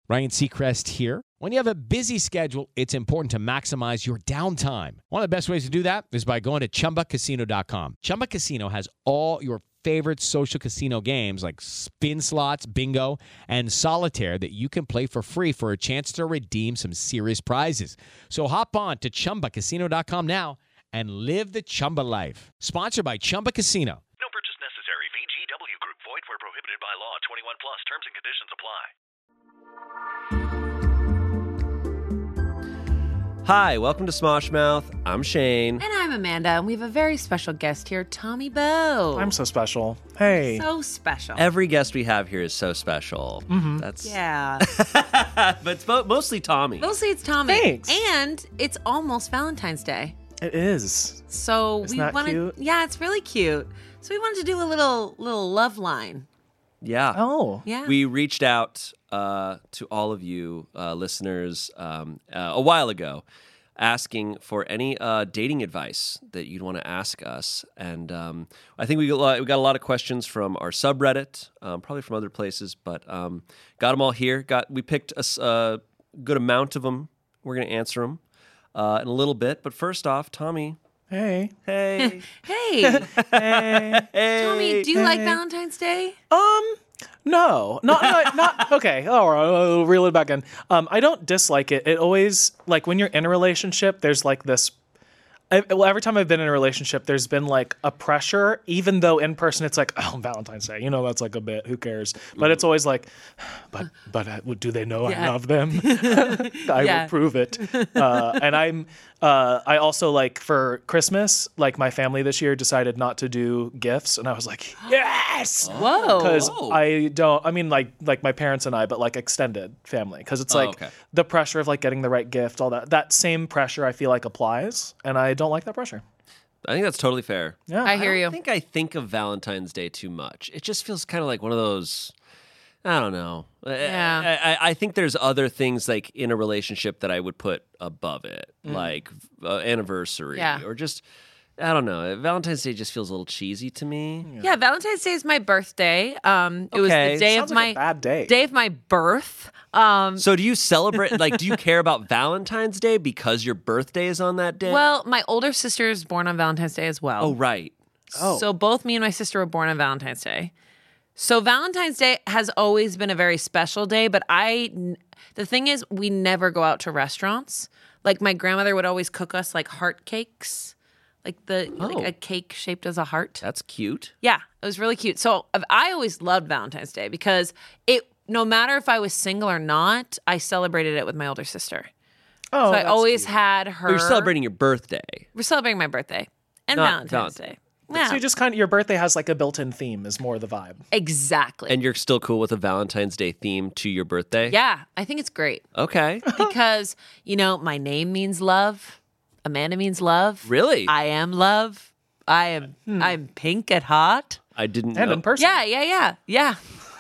Ryan Seacrest here. When you have a busy schedule, it's important to maximize your downtime. One of the best ways to do that is by going to ChumbaCasino.com. Chumba Casino has all your favorite social casino games like spin slots, bingo, and solitaire that you can play for free for a chance to redeem some serious prizes. So hop on to ChumbaCasino.com now and live the Chumba life. Sponsored by Chumba Casino. No purchase necessary. VGW Group. Void where prohibited by law. 21 plus. Terms and conditions apply. Hi, welcome to Smosh Mouth. I'm Shane. And I'm Amanda, and we have a very special guest here, Tommy Bowe. I'm so special. Hey. So special. Every guest we have here is so special. Mm-hmm. That's Yeah. but it's mostly Tommy. Mostly it's Tommy. Thanks. And it's almost Valentine's Day. It is. So Isn't we that wanted cute? Yeah, it's really cute. So we wanted to do a little love line. Yeah. Oh. Yeah. We reached out to all of you listeners a while ago, asking for any dating advice that you'd want to ask us, and I think we got a lot of questions from our subreddit, probably from other places, but got them all here. We picked a good amount of them. We're going to answer them in a little bit, but first off, Tommy. Hey. Hey. Hey. Hey. Tommy, do you like Valentine's Day? No. Not okay. All right, I'll reel it back in. I don't dislike it. It always, like, when you're in a relationship, there's like this. Every time I've been in a relationship, there's been like a pressure, even though in person it's like, oh, Valentine's Day, that's like a bit, who cares? But it's always like, but do they know I love them? I will prove it. And I also, like, for Christmas, like, my family this year decided not to do gifts, and I was like, yes! Whoa. Because like my parents and I, but like extended family, because it's like the pressure of like getting the right gift, all that same pressure I feel like applies, and I don't like that pressure. I think that's totally fair. Yeah, I hear you. I think of Valentine's Day too much. It just feels kind of like one of those, I don't know. Yeah. I think there's other things like in a relationship that I would put above it, like anniversary or just, I don't know. Valentine's Day just feels a little cheesy to me. Yeah, Valentine's Day is my birthday. It was the day Sounds of like a bad day. day of my birth. So do you celebrate, like, do you care about Valentine's Day because your birthday is on that day? Well, my older sister is born on Valentine's Day as well. Oh, right. So both me and my sister were born on Valentine's Day. So Valentine's Day has always been a very special day, but the thing is, we never go out to restaurants. Like, my grandmother would always cook us like heart cakes, like a cake shaped as a heart. That's cute. Yeah, it was really cute. So I always loved Valentine's Day because no matter if I was single or not, I celebrated it with my older sister. Oh, So I that's always cute. had her. But you're celebrating your birthday. We're celebrating my birthday and Not Valentine's Day. Yeah, So you just kind of, your birthday has like a built-in theme is more the vibe. exactly. And you're still cool with a Valentine's Day theme to your birthday? Yeah, I think it's great Okay. because, my name means love. Amanda means love. Really? I am love. I'm pink and hot. I didn't And know. in person. Yeah.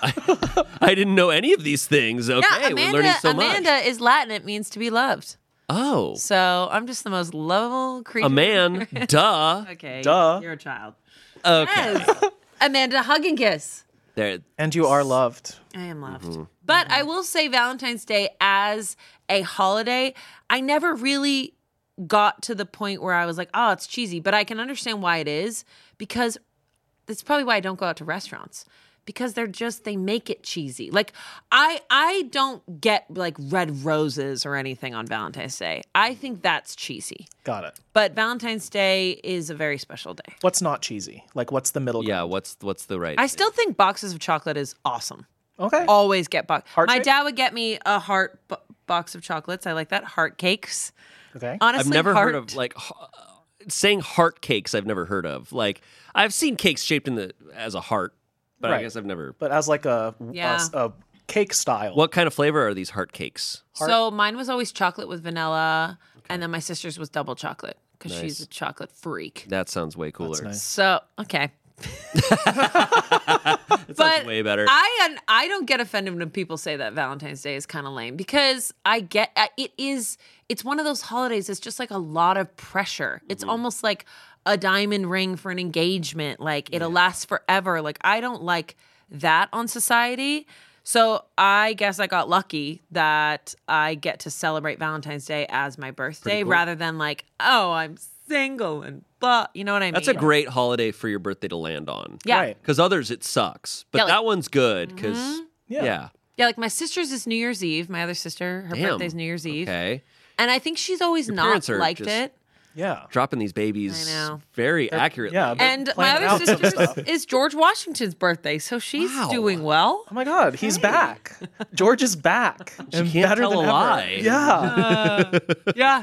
I didn't know any of these things. Okay, Yeah, we're learning so Amanda much. is Latin. It means to be loved. Oh, So I'm just the most lovable creature. a man. Duh. Okay. Duh. You're a child. Okay. Yes. Amanda, hug and kiss. There. And you are loved. I am loved. But I will say Valentine's Day as a holiday, I never really got to the point where I was like, oh, it's cheesy. But I can understand why it is, because that's probably why I don't go out to restaurants. Because they make it cheesy. Like, I don't get like red roses or anything on Valentine's Day. I think that's cheesy. Got it. But Valentine's Day is a very special day. What's not cheesy? Like, what's the middle Yeah. ground? What's the right? I still think boxes of chocolate is awesome. Okay. Always get box. Heart My shape? dad would get me a heart box of chocolates. I like that. Heart cakes. Okay. Honestly, I've never heart, heard of like saying heart cakes. I've never heard of. Like, I've seen cakes shaped as a heart, but I Right. guess I've never. But as like a cake style. What kind of flavor are these heart cakes? So mine was always chocolate with vanilla, and then my sister's was double chocolate because Nice. she's a chocolate freak. That sounds way cooler. That's nice. So okay. That sounds way better. I don't get offended when people say that Valentine's Day is kind of lame because I get it's one of those holidays. It's just like a lot of pressure. It's almost like a diamond ring for an engagement. Like it'll last forever. Like I don't like that on society. So I guess I got lucky that I get to celebrate Valentine's Day as my birthday rather than like, oh, I'm single and blah. You know what I mean? That's a great holiday for your birthday to land on. Yeah. Right. Because others, it sucks. But Yeah, like- that one's good because, Yeah. yeah. Yeah, like my sister's is New Year's Eve. My other sister, her Damn. birthday's New Year's Eve. Okay. And I think she's always not parents are liked just- it. Yeah. Dropping these babies I know. very accurately. Yeah. they're And my planning out other some sister's stuff. is George Washington's birthday, so she's Wow. doing well. Oh my God, he's back. George is back. And can't better tell than a ever. lie. Yeah. Yeah.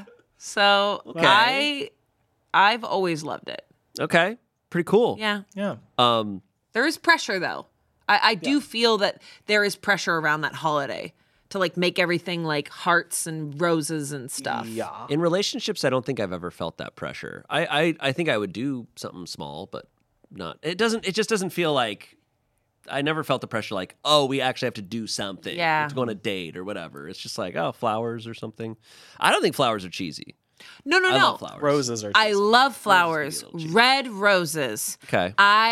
So Okay. I've always loved it. Okay. Pretty cool. Yeah. Yeah. There is pressure though. I do feel that there is pressure around that holiday to like make everything like hearts and roses and stuff. Yeah. In relationships, I don't think I've ever felt that pressure. I think I would do something small, but not. It just doesn't feel like. I never felt the pressure like, oh, we actually have to do something. Yeah. We have to go on a date or whatever. It's just like, oh, flowers or something. I don't think flowers are cheesy. No, I no. love flowers. Roses are. I love flowers. Roses can be a little cheap. Red roses. Okay.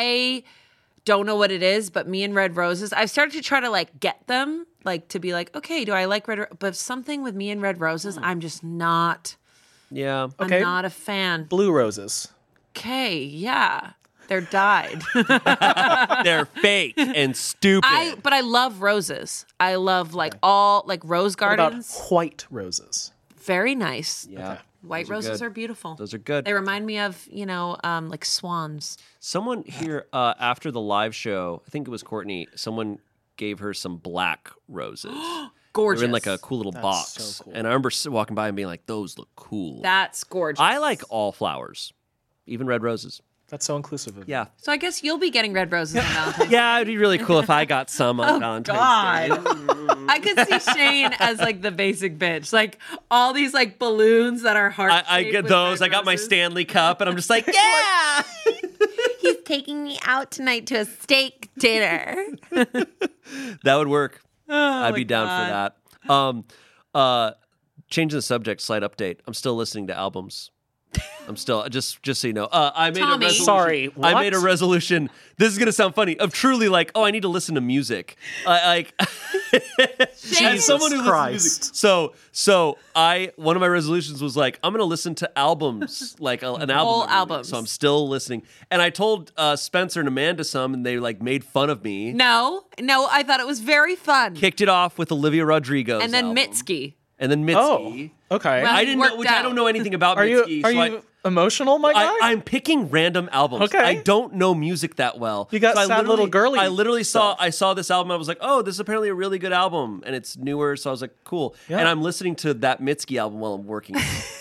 I don't know what it is, but me and red roses, I've started to try to like get them, like to be like, okay, do I like but something with me and red roses, I'm just not. Yeah. Okay. I'm not a fan. Blue roses. Okay, yeah. They're dyed. They're fake and stupid. But I love roses. I love like all like rose What about gardens. white roses? Very nice. yeah. White Those are roses good. are beautiful. Those are good. They remind me of, like swans. Someone here after the live show, I think it was Courtney, someone gave her some black roses. Gorgeous. They're in like a cool little box. so cool. And I remember walking by and being like, those look cool. That's gorgeous. I like all flowers, even red roses. That's so inclusive of you. Yeah. So I guess you'll be getting red roses on Valentine's. Yeah, it'd be really cool if I got some on Valentine's Day. I could see Shane as like the basic bitch, like all these like balloons that are heart. I get those. I got my Stanley Cup, and I'm just like, yeah. He's taking me out tonight to a steak dinner. That would work. I'd my be down God. for that. Changing the subject, slight update. I'm still listening to albums. I'm still just so you know. I made Tommy. a resolution. Sorry, I what? made a resolution. This is gonna sound funny. Of truly like, oh, I need to listen to music. Like, Shane, as someone who listens to Christ. music. So one of my resolutions was like, I'm gonna listen to albums, like an album. Whole every week. albums. So I'm still listening. And I told Spencer and Amanda some, and they like made fun of me. no, I thought it was very fun. Kicked it off with Olivia Rodrigo. And then album. Mitski. And then Oh, Mitski. okay. Well, I didn't know, worked which I don't out. know anything about Are Mitski. you are so you emotional, my guy? I'm picking random albums. Okay. I don't know music that well. You got I sad little girly I literally stuff. saw this album. I was like, oh, this is apparently a really good album, and it's newer. So I was like, cool. Yeah. And I'm listening to that Mitski album while I'm working.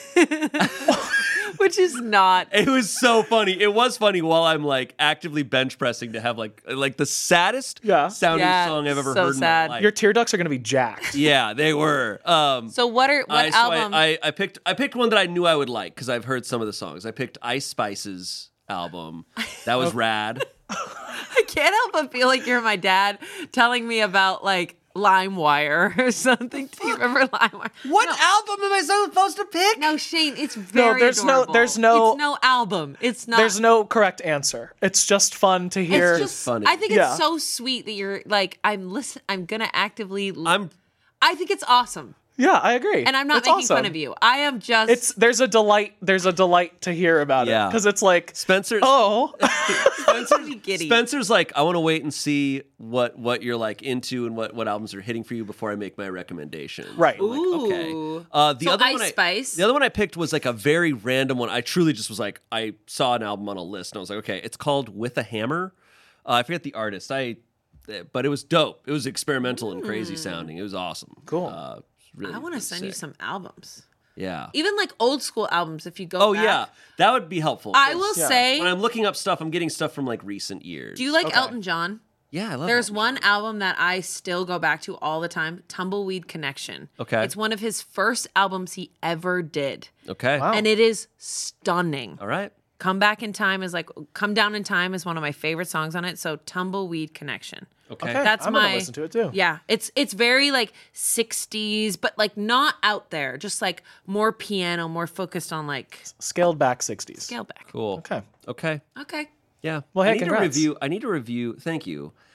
Which is not. It was so funny. It was funny while I'm like actively bench pressing to have like the saddest Yeah. sounding Yeah, song I've ever so heard sad. in my life. Your tear ducts are going to be jacked. Yeah, they were. So what album? I picked one that I knew I would like because I've heard some of the songs. I picked Ice Spice's album. That was rad. I can't help but feel like you're my dad telling me about like LimeWire or something. Do you remember LimeWire? What album am I supposed to pick? No, Shane, it's very there's adorable. there's no- It's no album. It's not. There's no correct answer. It's just fun to hear. It's just funny. I think Yeah. it's so sweet that you're like I'm gonna actively. I think it's awesome, yeah, I agree. and I'm not It's making awesome. fun of you. I am just. There's a delight to hear about Yeah. it because it's like, Spencer. oh, giddy. Spencer's like, I want to wait and see what you're like into and what albums are hitting for you before I make my recommendation. right. Ooh. Okay. The So other Ice one Spice. The other one I picked was like a very random one. I truly just was like, I saw an album on a list and I was like, okay, it's called With a Hammer. I forget the artist. But it was dope. It was experimental and crazy sounding. It was awesome. Cool. Really, I want to really send you sick. some albums, Yeah. even like old school albums. If you go. Oh back. yeah, that would be helpful. I will Yeah. say. When I'm looking up stuff, I'm getting stuff from like recent years. Do you like Okay. Elton John? Yeah, I love. There's Elton one album that I still go back to all the time, Tumbleweed Connection. Okay. It's one of his first albums he ever did. John. Okay. Wow. And it is stunning. All right. Come Down in Time is one of my favorite songs on it. So Tumbleweed Connection. Okay. Okay. That's I'm my gonna listen to it too. Yeah. It's very like 60s, but like not out there. Just like more piano, more focused on like Scaled back 60s. scale back. Cool. Okay. Okay. Okay. Yeah. Well, hey, I need congrats. I need to review. Thank you.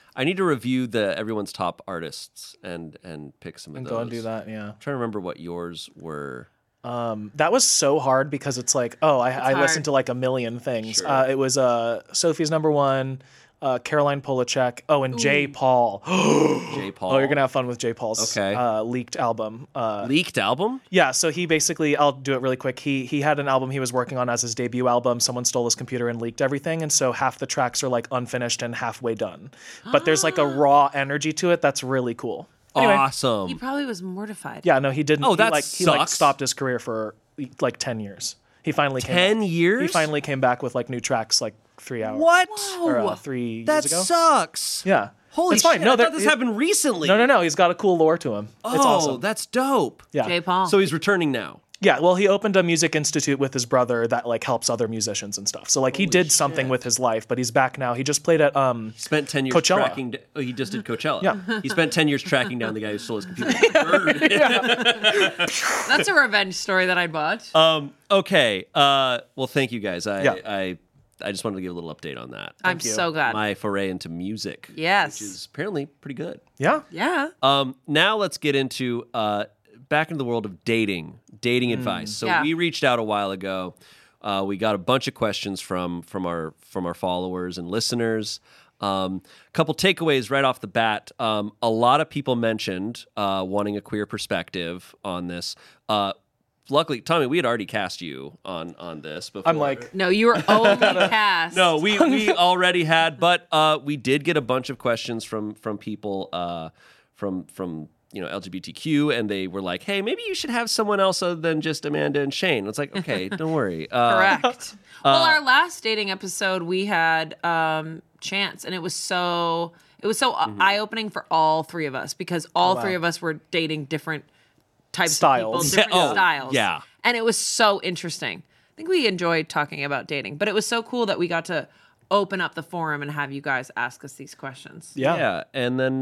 I need to review everyone's top artists and pick some of And those. go and do that. Yeah. I'm trying to remember what yours were. That was so hard because it's like, I hard. listened to like a million things. Sure. It was Sophie's number one, Caroline Polachek. Oh, and J. Paul. J. Paul. Oh, you're gonna have fun with J. Paul's leaked album. Leaked album? Yeah, so he basically, I'll do it really quick. He had an album he was working on as his debut album. Someone stole his computer and leaked everything, and so half the tracks are like unfinished and halfway done. But there's like a raw energy to it that's really cool. Anyway. Awesome. He probably was mortified. Yeah, no, he didn't. Oh, that he sucks. stopped his career for like 10 years. He finally came 10 back. years? He finally came back with like new tracks like 3 hours. What? Or 3 years That ago. sucks. Yeah. Holy it's fine. shit, No, I there- thought this happened recently. No. He's got a cool lore to him. It's awesome. That's dope. Yeah. J. Paul. So he's returning now. Yeah, well, he opened a music institute with his brother that like helps other musicians and stuff. So like he did something with his life, but he's back now. He just played at He spent 10 years Coachella. tracking. He just did Coachella. Yeah. He spent 10 years tracking down the guy who stole his computer. That's a revenge story that I'd watch. Okay. Well, thank you guys. Yeah. I just wanted to give a little update on that. I'm so glad. My foray into music. Yes. Which is apparently pretty good. yeah. Yeah. Now let's get into back into the world of dating advice. So Yeah. we reached out a while ago. We got a bunch of questions from our followers and listeners. Couple takeaways right off the bat. A lot of people mentioned wanting a queer perspective on this. Luckily, Tommy, we had already cast you on this before. I'm like, No, you were only cast. No, we already had, but we did get a bunch of questions from people from LGBTQ, and they were like, "Hey, maybe you should have someone else other than just Amanda and Shane." It's like, okay, don't worry. Correct. Well, our last dating episode, we had Chance, and it was so eye-opening for all three of us because all three of us were dating different types Styles. of people, different Yeah. Oh, styles. yeah. And it was so interesting. I think we enjoyed talking about dating, but it was so cool that we got to open up the forum and have you guys ask us these questions. yeah. And then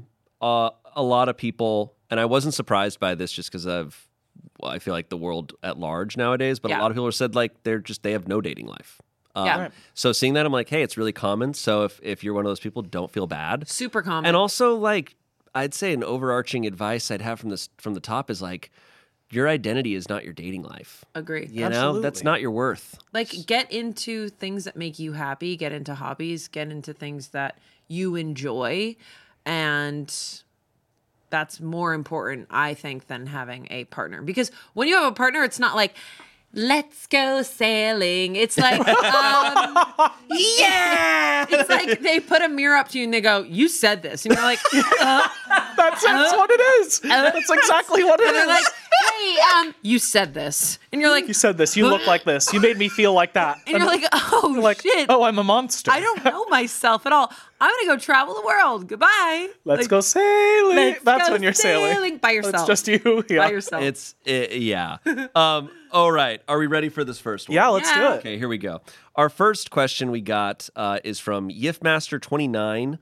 a lot of people, and I wasn't surprised by this just because I feel like the world at large nowadays, but a Yeah. lot of people have said like they have no dating life. Yeah. Right. So seeing that, I'm like, hey, it's really common. So if you're one of those people, don't feel bad. Super common. And also, like, I'd say an overarching advice I'd have from the top is like, your identity is not your dating life. Agree. You know, Absolutely. that's not your worth. Like, get into things that make you happy, get into hobbies, get into things that you enjoy. And that's more important, I think, than having a partner. Because when you have a partner, it's not like, let's go sailing. It's like, yeah. It's like they put a mirror up to you and they go, you said this. And you're like, That's what it is. That's exactly what it and they're is. like, hey, you said this. And you're like, You said this. You look like this. You made me feel like that. and you're like, oh, like, shit. oh, I'm a monster. I don't know myself at all. I'm going to go travel the world. Goodbye. Let's Like, go sailing. let's That's go when you're sailing. by yourself. It's just you. Yeah. By yourself. Yeah. All right. Are we ready for this first one? Yeah, let's Yeah. do it. Okay, here we go. Our first question we got is from Yifmaster29.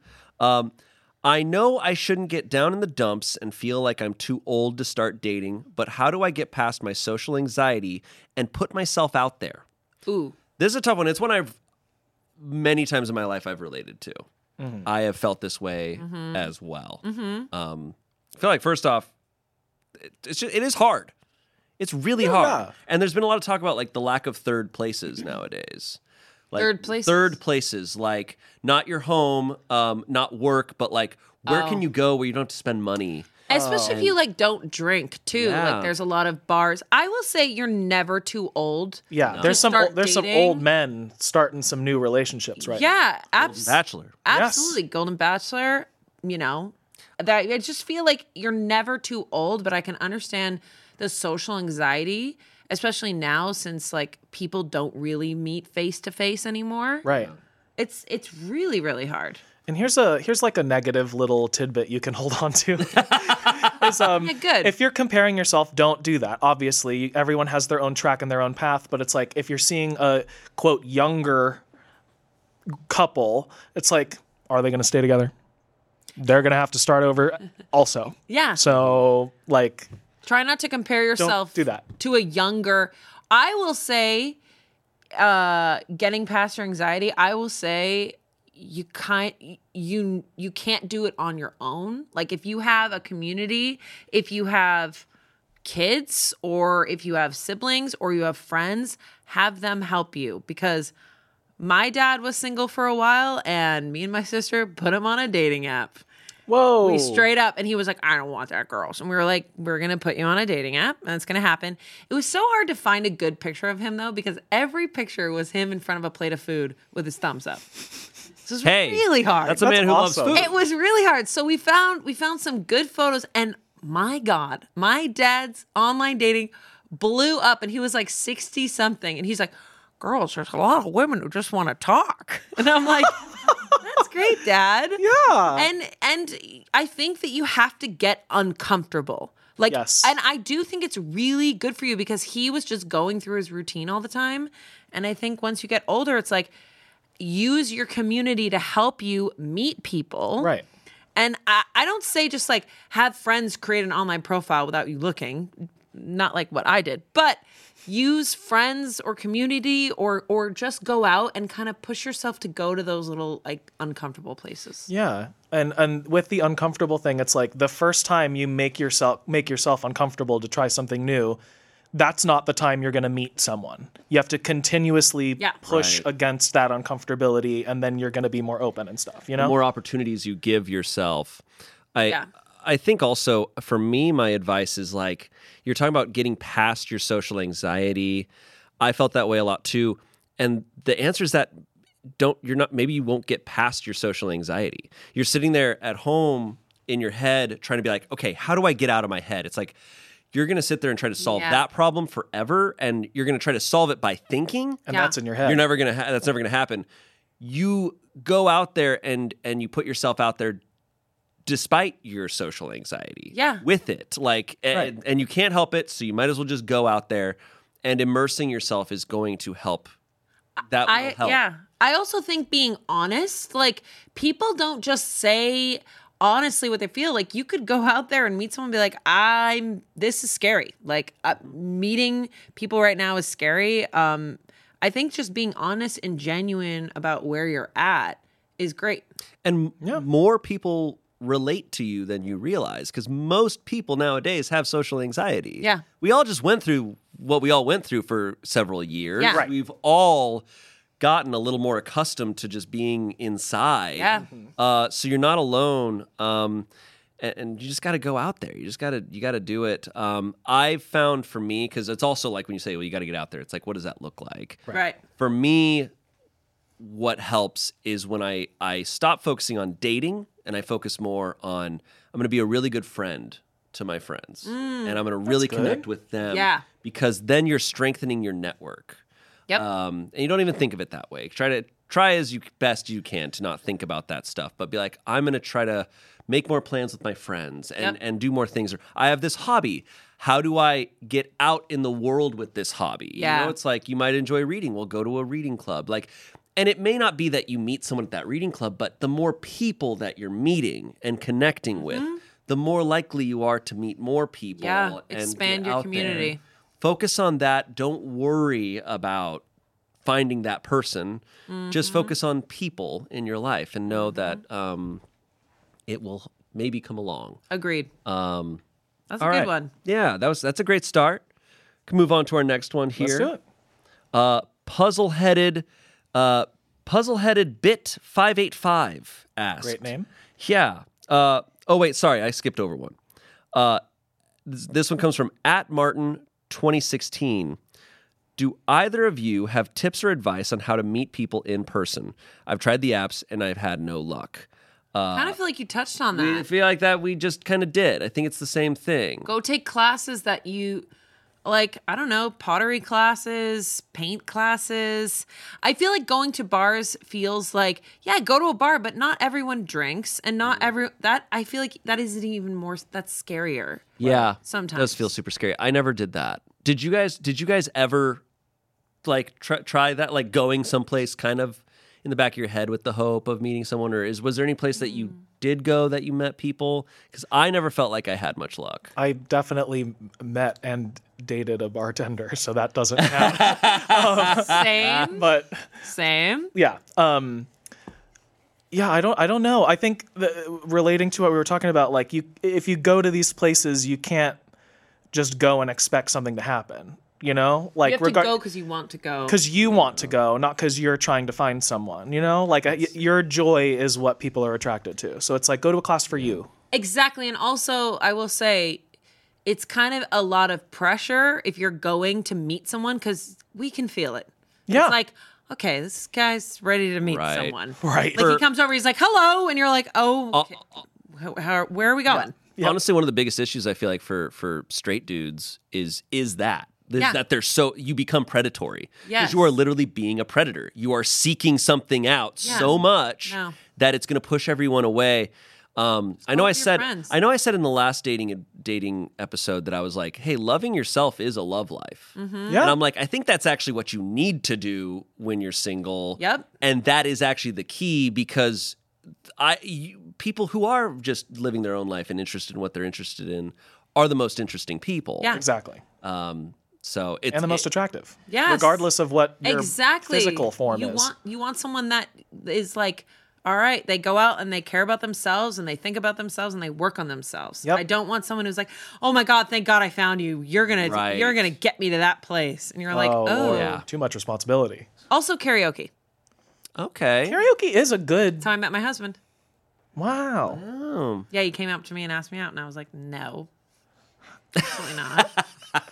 I know I shouldn't get down in the dumps and feel like I'm too old to start dating, but how do I get past my social anxiety and put myself out there? Ooh. This is a tough one. It's one I've many times in my life I've related to. I have felt this way as well. I feel like first off, it is hard. It's really hard. yeah. And there's been a lot of talk about like the lack of third places nowadays. Like Third places? Third places, like not your home, not work, but like where can you go where you don't have to spend money? Especially if you like don't drink too. Yeah. Like there's a lot of bars. I will say you're never too old. Yeah, there's some start there's some dating. old men starting some new relationships right now. Yeah, Bachelor. absolutely. Golden Bachelor, that I just feel like you're never too old, but I can understand the social anxiety, especially now since like people don't really meet face to face anymore. Right. It's really, really hard. And here's like a negative little tidbit you can hold on to. Is, Yeah, good. If you're comparing yourself, don't do that. Obviously, everyone has their own track and their own path, but it's like if you're seeing a quote younger couple, it's like, are they going to stay together? They're going to have to start over also. Yeah. So like, Try not to compare yourself do that. to a younger. I will say, getting past your anxiety, I will say you can't do it on your own. Like if you have a community, if you have kids or if you have siblings or you have friends, have them help you, because my dad was single for a while and me and my sister put him on a dating app. Whoa. We straight up, and he was like, I don't want that, girls. And we were like, we're going to put you on a dating app, and it's going to happen. It was so hard to find a good picture of him, though, because every picture was him in front of a plate of food with his thumbs up. This was really hard. That's a man who awesome. loves food. It was really hard. So we found some good photos, and my God, my dad's online dating blew up, and he was like 60 something, and he's like, girls, there's a lot of women who just want to talk. And I'm like, that's great, Dad. Yeah. And I think that you have to get uncomfortable. Like, Yes. and I do think it's really good for you, because he was just going through his routine all the time. And I think once you get older, it's like, use your community to help you meet people. Right. And I don't say just like have friends create an online profile without you looking, not like what I did, but use friends or community or just go out and kind of push yourself to go to those little like uncomfortable places. Yeah. And with the uncomfortable thing, it's like the first time you make yourself uncomfortable to try something new, that's not the time you're going to meet someone. You have to continuously push Right. against that uncomfortability, and then you're going to be more open and stuff, you know? The more opportunities you give yourself. Yeah. I think also for me, my advice is like, you're talking about getting past your social anxiety. I felt that way a lot too. And the answer is that maybe you won't get past your social anxiety. You're sitting there at home in your head trying to be like, okay, how do I get out of my head? It's like, you're going to sit there and try to solve that problem forever. And you're going to try to solve it by thinking. And that's in your head. You're never going to, that's never going to happen. You go out there and you put yourself out there despite your social anxiety. Yeah. With it. Like, and you can't help it. So you might as well just go out there, and immersing yourself is going to help. That will help. Yeah. I also think being honest, like people don't just say honestly what they feel. Like you could go out there and meet someone and be like, this is scary. Like meeting people right now is scary. I think just being honest and genuine about where you're at is great. And more people relate to you than you realize, because most people nowadays have social anxiety. Yeah. We all just went through what we all went through for several years. Yeah. Right. We've all gotten a little more accustomed to just being inside. Yeah. So you're not alone. And you just got to go out there. You got to do it. I've found for me, because it's also like when you say, well, you got to get out there. It's like, what does that look like? Right. For me, what helps is when I stop focusing on dating and I focus more on, I'm going to be a really good friend to my friends, and I'm going to really connect with them. Yeah. Because then you're strengthening your network. Yep. And you don't even think of it that way. Try as best you can to not think about that stuff, but be like, I'm going to try to make more plans with my friends and do more things. Or I have this hobby. How do I get out in the world with this hobby? Yeah. You know, it's like you might enjoy reading. Well, go to a reading club. And it may not be that you meet someone at that reading club, but the more people that you're meeting and connecting with, the more likely you are to meet more people. Yeah. And Expand get your out community. there. Focus on that. Don't worry about finding that person. Just focus on people in your life and know that it will maybe come along. Agreed. That's a All good right. one. Yeah, that's a great start. Can move on to our next one here. Let's do it. Puzzleheaded Bit 585 asked. Great name. Yeah. Oh wait, sorry, I skipped over one. This one comes from @Martin2016. Do either of you have tips or advice on how to meet people in person? I've tried the apps and I've had no luck. Kind of feel like you touched on I that. feel like that we just kind of did. I think it's the same thing. Go take classes that you like, I don't know, pottery classes, paint classes. I feel like going to bars feels like, yeah, go to a bar, but not everyone drinks, and not I feel like that isn't even more, that's scarier. Yeah, Sometimes. it does feel super scary. I never did that. Did you guys ever like try that, like going someplace kind of in the back of your head with the hope of meeting someone, or was there any place that you did go that you met people? Because I never felt like I had much luck. I definitely met and dated a bartender, so that doesn't count. Same. But Same. yeah, Yeah, I don't know. I think relating to what we were talking about, like if you go to these places, you can't just go and expect something to happen. You know, like You have to go because you want to go. because you want to go, not because you're trying to find someone. You know, like your joy is what people are attracted to. So it's like go to a class for you. Exactly. And also, I will say, it's kind of a lot of pressure if you're going to meet someone because we can feel it. Yeah. It's like, okay, this guy's ready to meet Right. someone. Right. Like he comes over, he's like, hello. And you're like, oh, okay. Where are we going? Honestly, one of the biggest issues I feel like for straight dudes is that. Yeah. That you become predatory. Yes. Because you are literally being a predator. You are seeking something out Yeah. so much No. that it's going to push everyone away. I know I with your said friends. in the last dating episode that I was like, hey, loving yourself is a love life. Mm-hmm. Yeah. And I'm like, I think that's actually what you need to do when you're single. Yep. And that is actually the key because people who are just living their own life and interested in what they're interested in are the most interesting people. Yeah. Exactly. So it's And the most attractive. Yes. Regardless of what your Exactly. physical form is. You want someone that is like, all right, they go out and they care about themselves and they think about themselves and they work on themselves. Yep. I don't want someone who's like, oh my God, thank God I found you. You're Right. gonna get me to that place. And you're like, oh. Lord, Yeah. too much responsibility. Also karaoke. okay. Karaoke is a good. That's how I met my husband. Wow. Oh. Yeah, he came up to me and asked me out, and I was like, no, absolutely not.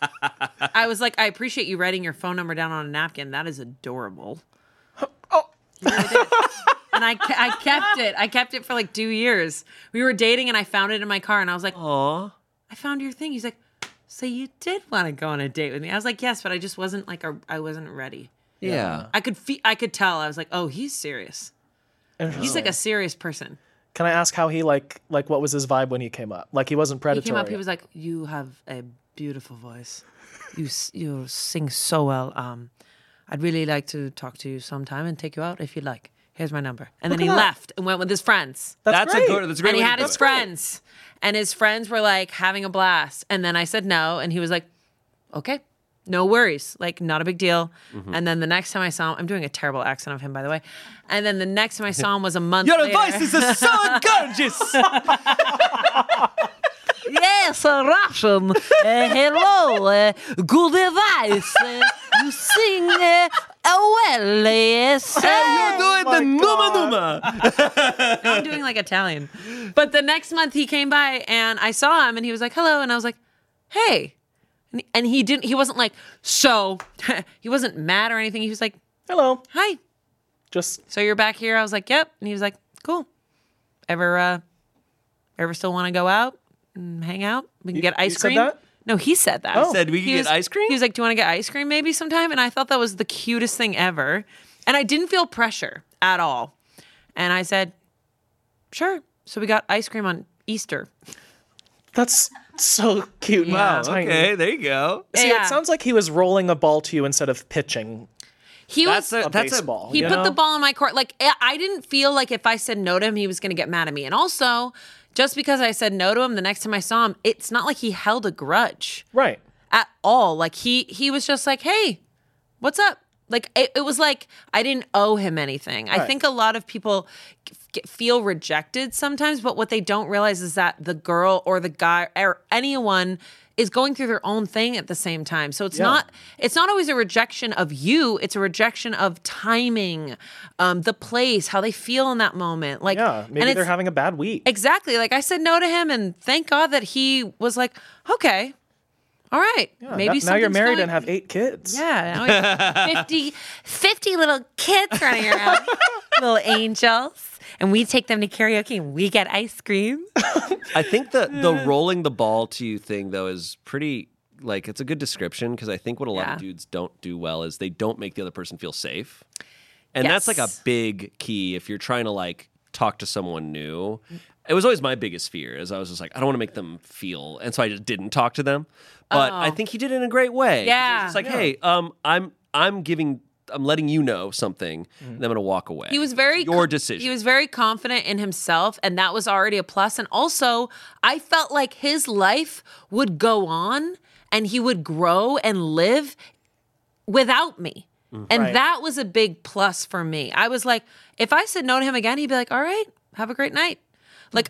I was like, I appreciate you writing your phone number down on a napkin. That is adorable. Oh. You really did. And I kept it. I kept it for like 2 years. We were dating, and I found it in my car, and I was like, Aw. I found your thing. He's like, so you did want to go on a date with me? I was like, yes, but I just wasn't like, I wasn't ready. Yeah. I could tell. I was like, oh, he's serious. He's like a serious person. Can I ask how he like what was his vibe when he came up? Like he wasn't He predatory. came up. He was like, "You have a beautiful voice. You sing so well. I'd really like to talk to you sometime and take you out if you'd like. Here's my number." And then he left and went with his friends. That's a great. good. That's a great. And he way to had do his it. friends, and his friends were like having a blast. And then I said no, and he was like, "Okay, no worries, like not a big deal." Mm-hmm. And then the next time I saw him, I'm doing a terrible accent of him, by the way. And then the next time I saw him was a month Your later. voice is so gorgeous. Yes, Russian. Hello, good advice. You sing well, yes. You're doing the numa numa. I'm doing like Italian. But the next month he came by and I saw him and he was like, hello. And I was like, hey. And he wasn't like, so. He wasn't mad or anything. He was like, Hello. hi. Just So you're back here? I was like, yep. And he was like, cool. Ever still want to go out and hang out? We can get ice you said cream. that? No, he said that. Oh. Said we can He get was- ice cream. He was like, do you want to get ice cream maybe sometime? And I thought that was the cutest thing ever. And I didn't feel pressure at all. And I said, sure. So we got ice cream on Easter. that's so cute. Wow, and tiny. Okay, there you go. See, Yeah. it sounds like he was rolling a ball to you instead of pitching He That's was a a that's baseball. he you put know? the ball in my court. Like I didn't feel like if I said no to him, he was going to get mad at me. And also, just because I said no to him, the next time I saw him, it's not like he held a grudge Right. at all. Like he was just like, hey, what's up? Like it was like I didn't owe him anything. I Right. think a lot of people feel rejected sometimes, but what they don't realize is that the girl or the guy or anyone is going through their own thing at the same time. So it's not always a rejection of you. It's a rejection of timing, the place, how they feel in that moment. Like, Yeah. and Maybe they're it's- having a bad week. exactly. Like I said no to him, and thank God that he was like, okay, all right, Yeah, maybe now you're something's married going- and have 8 kids. Yeah, now we have 50 little kids running around, little angels. And we take them to karaoke and we get ice cream. I think the rolling the ball to you thing though is pretty like it's a good description because I think what a lot Yeah. of dudes don't do well is they don't make the other person feel safe. And that's like a Yes. big key if you're trying to like talk to someone new. It was always my biggest fear is I was just like I don't want to make them feel and so I just didn't talk to them. But I think he did it in a great way. Yeah. It's like, hey, I'm letting you know something, and I'm going to walk away. He was very your decision. He was very confident in himself, and that was already a plus. And also, I felt like his life would go on, and he would grow and live without me. And Right. that was a big plus for me. I was like, if I said no to him again, he'd be like, all right, have a great night. Like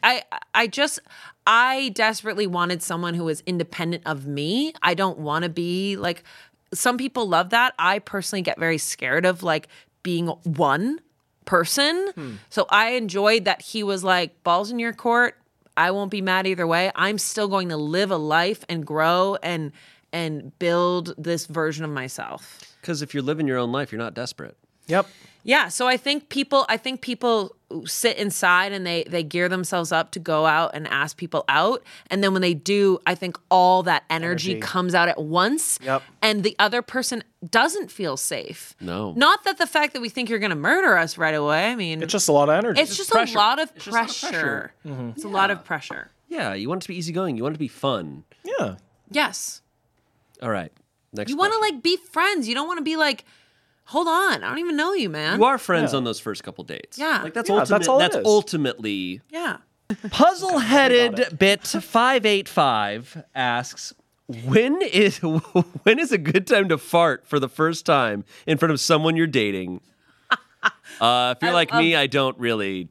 I desperately wanted someone who was independent of me. I don't want to be like, some people love that. I personally get very scared of like being one person. So I enjoyed that he was like, balls in your court. I won't be mad either way. I'm still going to live a life and grow and build this version of myself. Because if you're living your own life, you're not desperate. Yep. Yeah, so I think people sit inside and they gear themselves up to go out and ask people out, and then when they do, I think all that energy comes out at once. Yep. And the other person doesn't feel safe. No. Not that the fact that we think you're going to murder us right away. I mean, It's just a lot of energy. it's just pressure. a lot of It's just a lot of pressure. pressure. It's a lot of pressure. Yeah, you want it to be easygoing. You want it to be fun. yeah. Yes. All right. Next You want to question. like be friends. You don't want to be like, hold on, I don't even know you, man. You are friends on those first couple dates. Yeah. Like that's Yeah, that's all it that's is. ultimately Yeah. Puzzle-headed bit 585 asks, when is a good time to fart for the first time in front of someone you're dating? If you're like me, I don't really.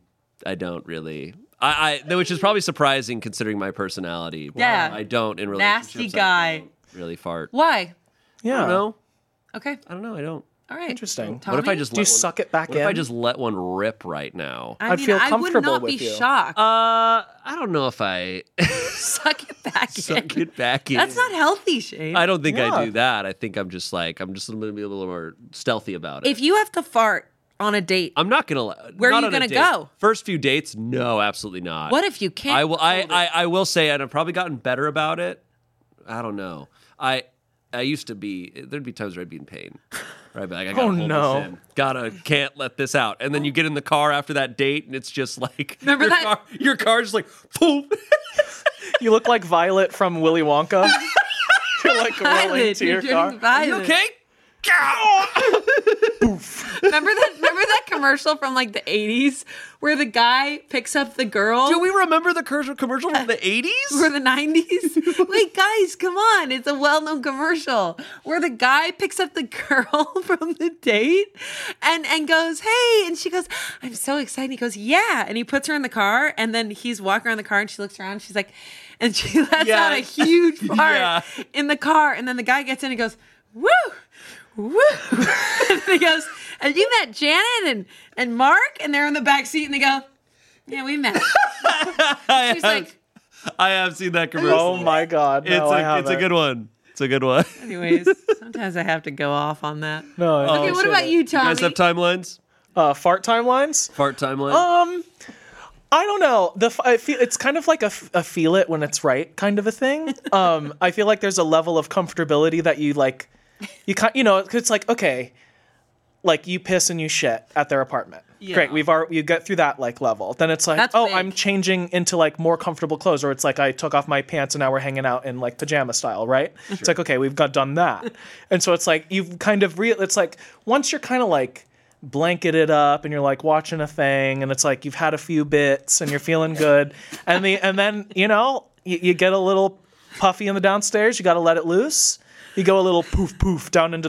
Which is probably surprising considering my personality. Yeah. I don't in relationships. Nasty guy. I don't really fart. Why? Yeah. I don't know. Okay. I don't know. I don't. All right. Interesting. Tell What if I me. just Do you let one, suck it back what in? if I just let one rip right now? I I'd mean, feel I would comfortable not with be you. shocked. I don't know if I Suck it back suck in. it back in. That's not healthy, Shane. I don't think I Yeah. do that. I think I'm just going to be a little more stealthy about it. If you have to fart on a date, I'm not going to. Where are not you on a gonna date. go? First few dates, no, absolutely not. what if you can't? I will. hold it? I will say, and I've probably gotten better about it. I don't know. I used to be. There'd be times where I'd be in pain. Right, I'd be like, I gotta hold no. this in. Can't let this out. And then you get in the car after that date, and it's just like Remember your that- your car's just like, boom. You look like Violet from Willy Wonka. You're like rolling Violet, to your you're car. doing Violet. You okay? Remember that commercial from like the 80s where the guy picks up the girl? Do we remember the commercial from the 80s? Or the 90s? Wait, guys, come on. It's a well-known commercial where the guy picks up the girl from the date and goes, hey. And she goes, I'm so excited. He goes, yeah. And he puts her in the car, and then he's walking around the car, and she looks around. She's like, and she lets Yeah. out a huge fart Yeah. in the car. And then the guy gets in and goes, woo, woo. And he goes, have you met Janet and Mark? And they're in the back seat, and they go, yeah, we met. She's like, I have seen that commercial. Oh my God. No, I haven't. It's a good one. It's a good one. anyways, sometimes I have to go off on that. No. I Okay, what appreciate about it. you, You Tommy? guys have timelines? Fart timelines? Fart timeline? I don't know. I feel it's kind of like a feel it when it's right kind of a thing. I feel like there's a level of comfortability that you like. It's like, okay, like you piss and you shit at their apartment. Great, you get through that like level. Then it's like, That's oh, big. I'm changing into like more comfortable clothes, or it's like I took off my pants and now we're hanging out in like pajama style, right? It's like, okay, we've done that, and so it's like you've kind of it's like once you're kind of like blanketed up and you're like watching a thing, and it's like you've had a few bits and you're feeling good, and then you get a little puffy in the downstairs. You got to let it loose. You go a little poof poof down into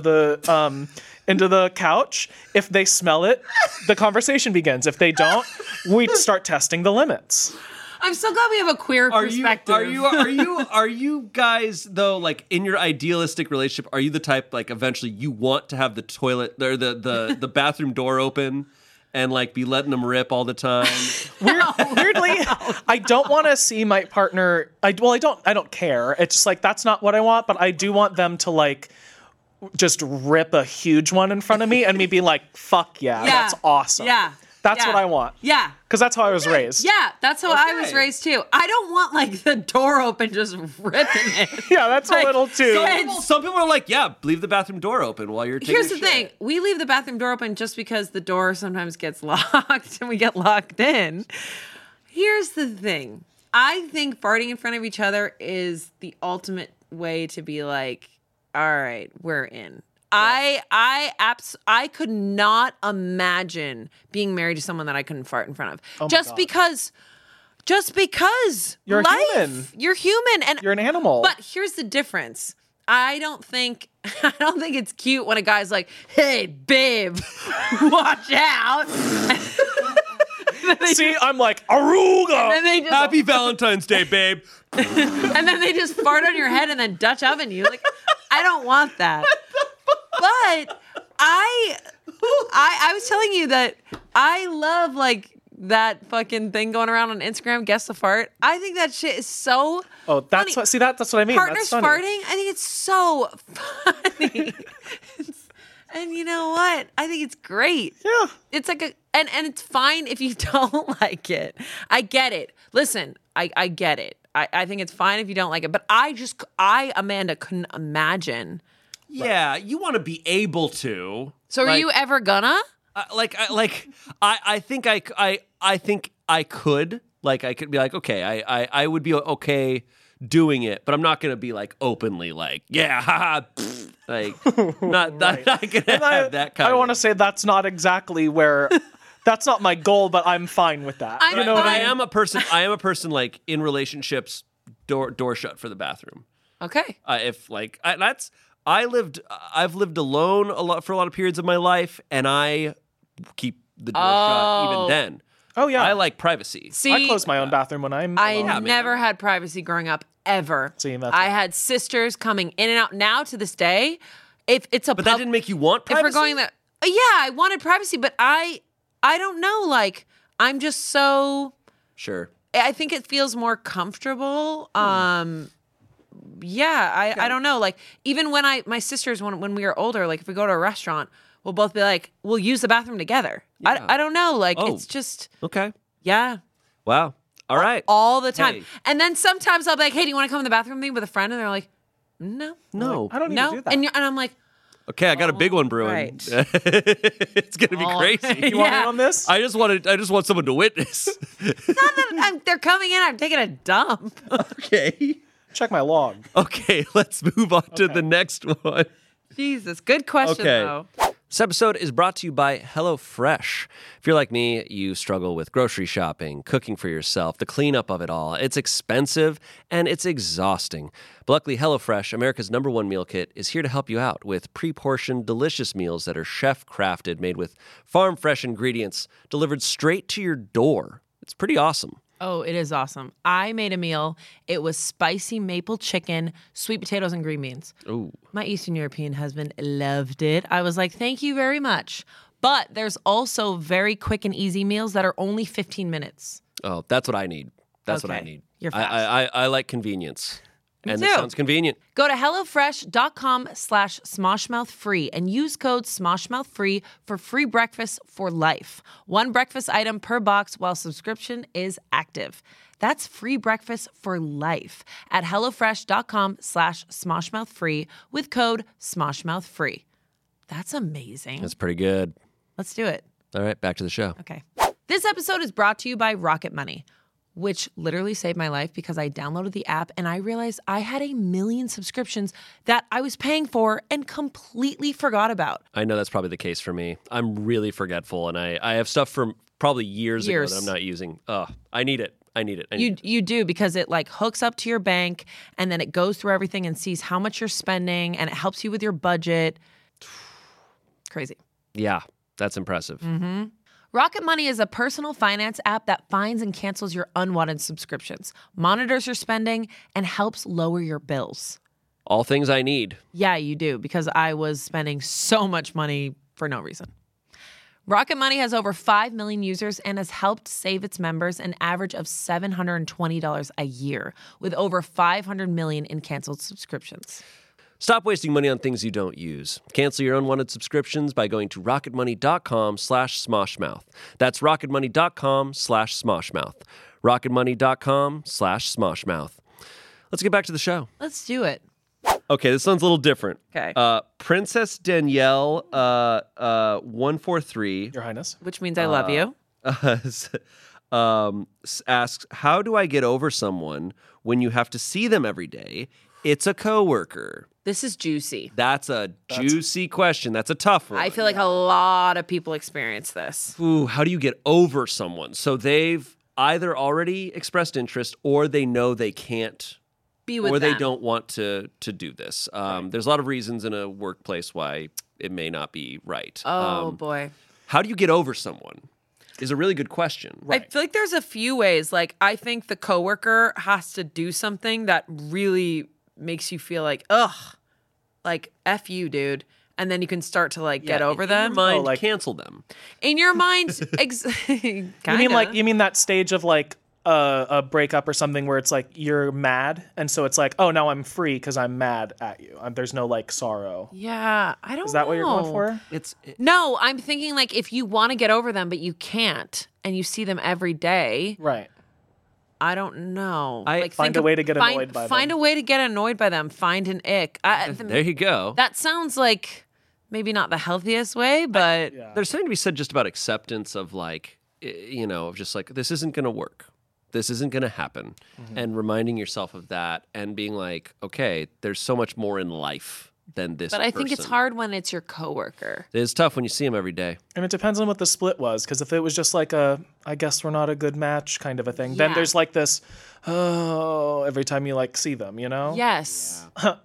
the couch. If they smell it, the conversation begins. If they don't, we start testing the limits. I'm so glad we have a queer perspective. Are you guys though, like in your idealistic relationship, are you the type like eventually you want to have the toilet or the bathroom door open and like be letting them rip all the time? Weirdly, I don't want to see my partner. I don't care. It's just like that's not what I want. But I do want them to like just rip a huge one in front of me and me be like, "Fuck yeah, that's awesome." Yeah. That's Yeah. what I want. Yeah. Because that's how I was raised. Yeah, that's how I was Okay. raised too. I don't want like the door open just ripping it. Yeah, that's Like, a little too. so- Some people are like, yeah, leave the bathroom door open while you're taking Here's a the shit. thing. We leave the bathroom door open just because the door sometimes gets locked and we get locked in. Here's the thing. I think farting in front of each other is the ultimate way to be like, all right, we're in. I could not imagine being married to someone that I couldn't fart in front of. Oh my just God. because You're life, human. You're human and You're an animal. But here's the difference. I don't think it's cute when a guy's like, "Hey, babe, watch out." See, I'm like, Aruga! And they just, Happy Valentine's Day, babe. and then they just fart on your head and then Dutch oven you. Like, I don't want that. But I was telling you that I love like that fucking thing going around on Instagram, guess the fart. I think that shit is so Oh, that's funny. what. See, that's what I mean. Partners That's funny. farting. I think it's so funny. And you know what? I think it's great. Yeah. It's like and it's fine if you don't like it. I get it. Listen, I get it. I think it's fine if you don't like it. But Amanda, couldn't imagine. Yeah, you want to be able to. So are you ever gonna? I think I could. Like, I could be like, okay, I would be okay doing it, but I'm not going to be like openly like, yeah, haha, pfft, like, not going to have that kind I of. want to say that's not exactly where. That's not my goal, but I'm fine with that. I'm you know But what I I mean? am a person like in relationships, door shut for the bathroom. Okay. I've lived alone for a lot of periods of my life, and I keep the door shut even then. Oh yeah. I like privacy. See, I close my own bathroom when I'm. I alone. never had privacy growing up ever. See, that's I right. had sisters coming in and out. Now to this day, if it's a But that didn't make you want if privacy? we're going that, yeah, I wanted privacy, but I don't know. Like, I'm just so. Sure. I think it feels more comfortable. Yeah, I don't know. Like, even when my sisters, when we were older, like if we go to a restaurant, we'll both be like, we'll use the bathroom together. Yeah. I don't know. Like, Oh. it's just, Okay. yeah, Wow. All right. all the time. Hey. And then sometimes I'll be like, hey, do you want to come in the bathroom with me with a friend? And they're like, no. No. I don't need No. to do that. And I'm like, Okay, I got a big one brewing. right. It's gonna be All crazy. right. you want Yeah. in on this? I just want someone to witness. not that they're coming in, I'm taking a dump. Okay. Check my log. Okay, let's move on to the next one. Jesus, good question, Okay. though. This episode is brought to you by HelloFresh. If you're like me, you struggle with grocery shopping, cooking for yourself, the cleanup of it all. It's expensive and it's exhausting. But luckily, HelloFresh, America's #1 meal kit, is here to help you out with pre-portioned, delicious meals that are chef-crafted, made with farm-fresh ingredients, delivered straight to your door. It's pretty awesome. Oh, it is awesome. I made a meal. It was spicy maple chicken, sweet potatoes, and green beans. Ooh. My Eastern European husband loved it. I was like, thank you very much. But there's also very quick and easy meals that are only 15 minutes. Oh, that's what I need. That's what I Okay. need. You're I like convenience. And it too. sounds convenient. Go to HelloFresh.com/SmoshMouthFree and use code SmoshMouthFree for free breakfast for life. One breakfast item per box while subscription is active. That's free breakfast for life at HelloFresh.com/SmoshMouthFree with code SmoshMouthFree. That's amazing. That's pretty good. Let's do it. All right, back to the show. Okay. This episode is brought to you by Rocket Money, which literally saved my life because I downloaded the app and I realized I had 1 million subscriptions that I was paying for and completely forgot about. I know that's probably the case for me. I'm really forgetful, and I have stuff from probably years ago that I'm not using. I need it. I need it. You do, because it like hooks up to your bank and then it goes through everything and sees how much you're spending and it helps you with your budget. Crazy. Yeah, that's impressive. Rocket Money is a personal finance app that finds and cancels your unwanted subscriptions, monitors your spending, and helps lower your bills. All things I need. Yeah, you do, because I was spending so much money for no reason. Rocket Money has over 5 million users and has helped save its members an average of $720 a year, with over 500 million in canceled subscriptions. Stop wasting money on things you don't use. Cancel your unwanted subscriptions by going to rocketmoney.com/smoshmouth. That's rocketmoney.com/smoshmouth. rocketmoney.com/smoshmouth. Let's get back to the show. Let's do it. Okay, this one's a little different. Okay. Princess Danielle 143 Your Highness. Which means I love you. asks, how do I get over someone when you have to see them every day? It's a coworker. This is juicy. That's a juicy question. That's a tough one. I feel like a lot of people experience this. Ooh, how do you get over someone? So they've either already expressed interest or they know they can't be with or them. they don't want to do this. There's a lot of reasons in a workplace why it may not be right. Oh boy. How do you get over someone? Is a really good question. I feel like there's a few ways. Like, I think the coworker has to do something that really makes you feel like, ugh, like F you, dude. And then you can start to like get over in them. Your mind, like- cancel them. In your mind, You mean that stage of like a breakup or something where it's like you're mad, and so it's like, oh, now I'm free because I'm mad at you. There's no like sorrow. Yeah, I don't know. Is that what you're going for? No, I'm thinking like if you want to get over them, but you can't, and you see them every day. Right. I don't know. I- Find a way to get annoyed by them. Find a way to get annoyed by them. Find an ick. There you go. That sounds like maybe not the healthiest way, but There's something to be said just about acceptance of like, of just like, this isn't going to work. This isn't going to happen. And reminding yourself of that and being like, okay, there's so much more in life than this But I think it's person. hard when it's your coworker. It's tough when you see him every day. And it depends on what the split was, because if it was just like I guess we're not a good match kind of a thing, then Yeah. there's like this, oh, every time you like see them, you know? Yes.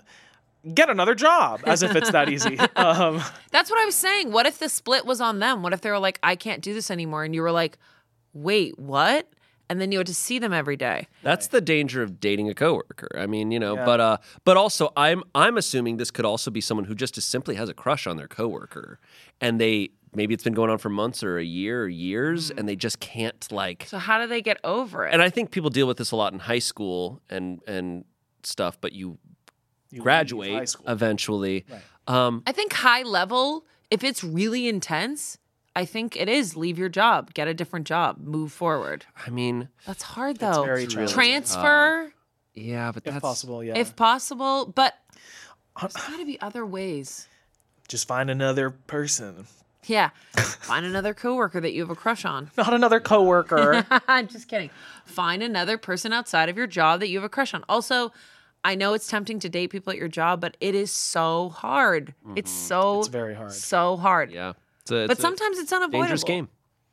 Get another job, as if it's that easy. That's what I was saying. What if the split was on them? What if they were like, I can't do this anymore? And you were like, wait, what? And then you had to see them every day. That's the danger of dating a coworker. I mean, but also I'm assuming this could also be someone who just simply has a crush on their coworker, and maybe it's been going on for months or a year or years, and they just can't like. So how do they get over it? And I think people deal with this a lot in high school and stuff, but you leave high graduate school. eventually. I think high level, if it's really intense, I think it is leave your job, get a different job, move forward. I mean, That's hard though. very challenging. Transfer yeah, but If that's possible, yeah. if possible, but there's got to be other ways. Just find another person. Yeah. Find another coworker that you have a crush on. Not another coworker. I'm just kidding. Find another person outside of your job that you have a crush on. Also, I know it's tempting to date people at your job, but it is so hard. It's It's very hard. so hard. yeah. But sometimes it's unavoidable. dangerous game.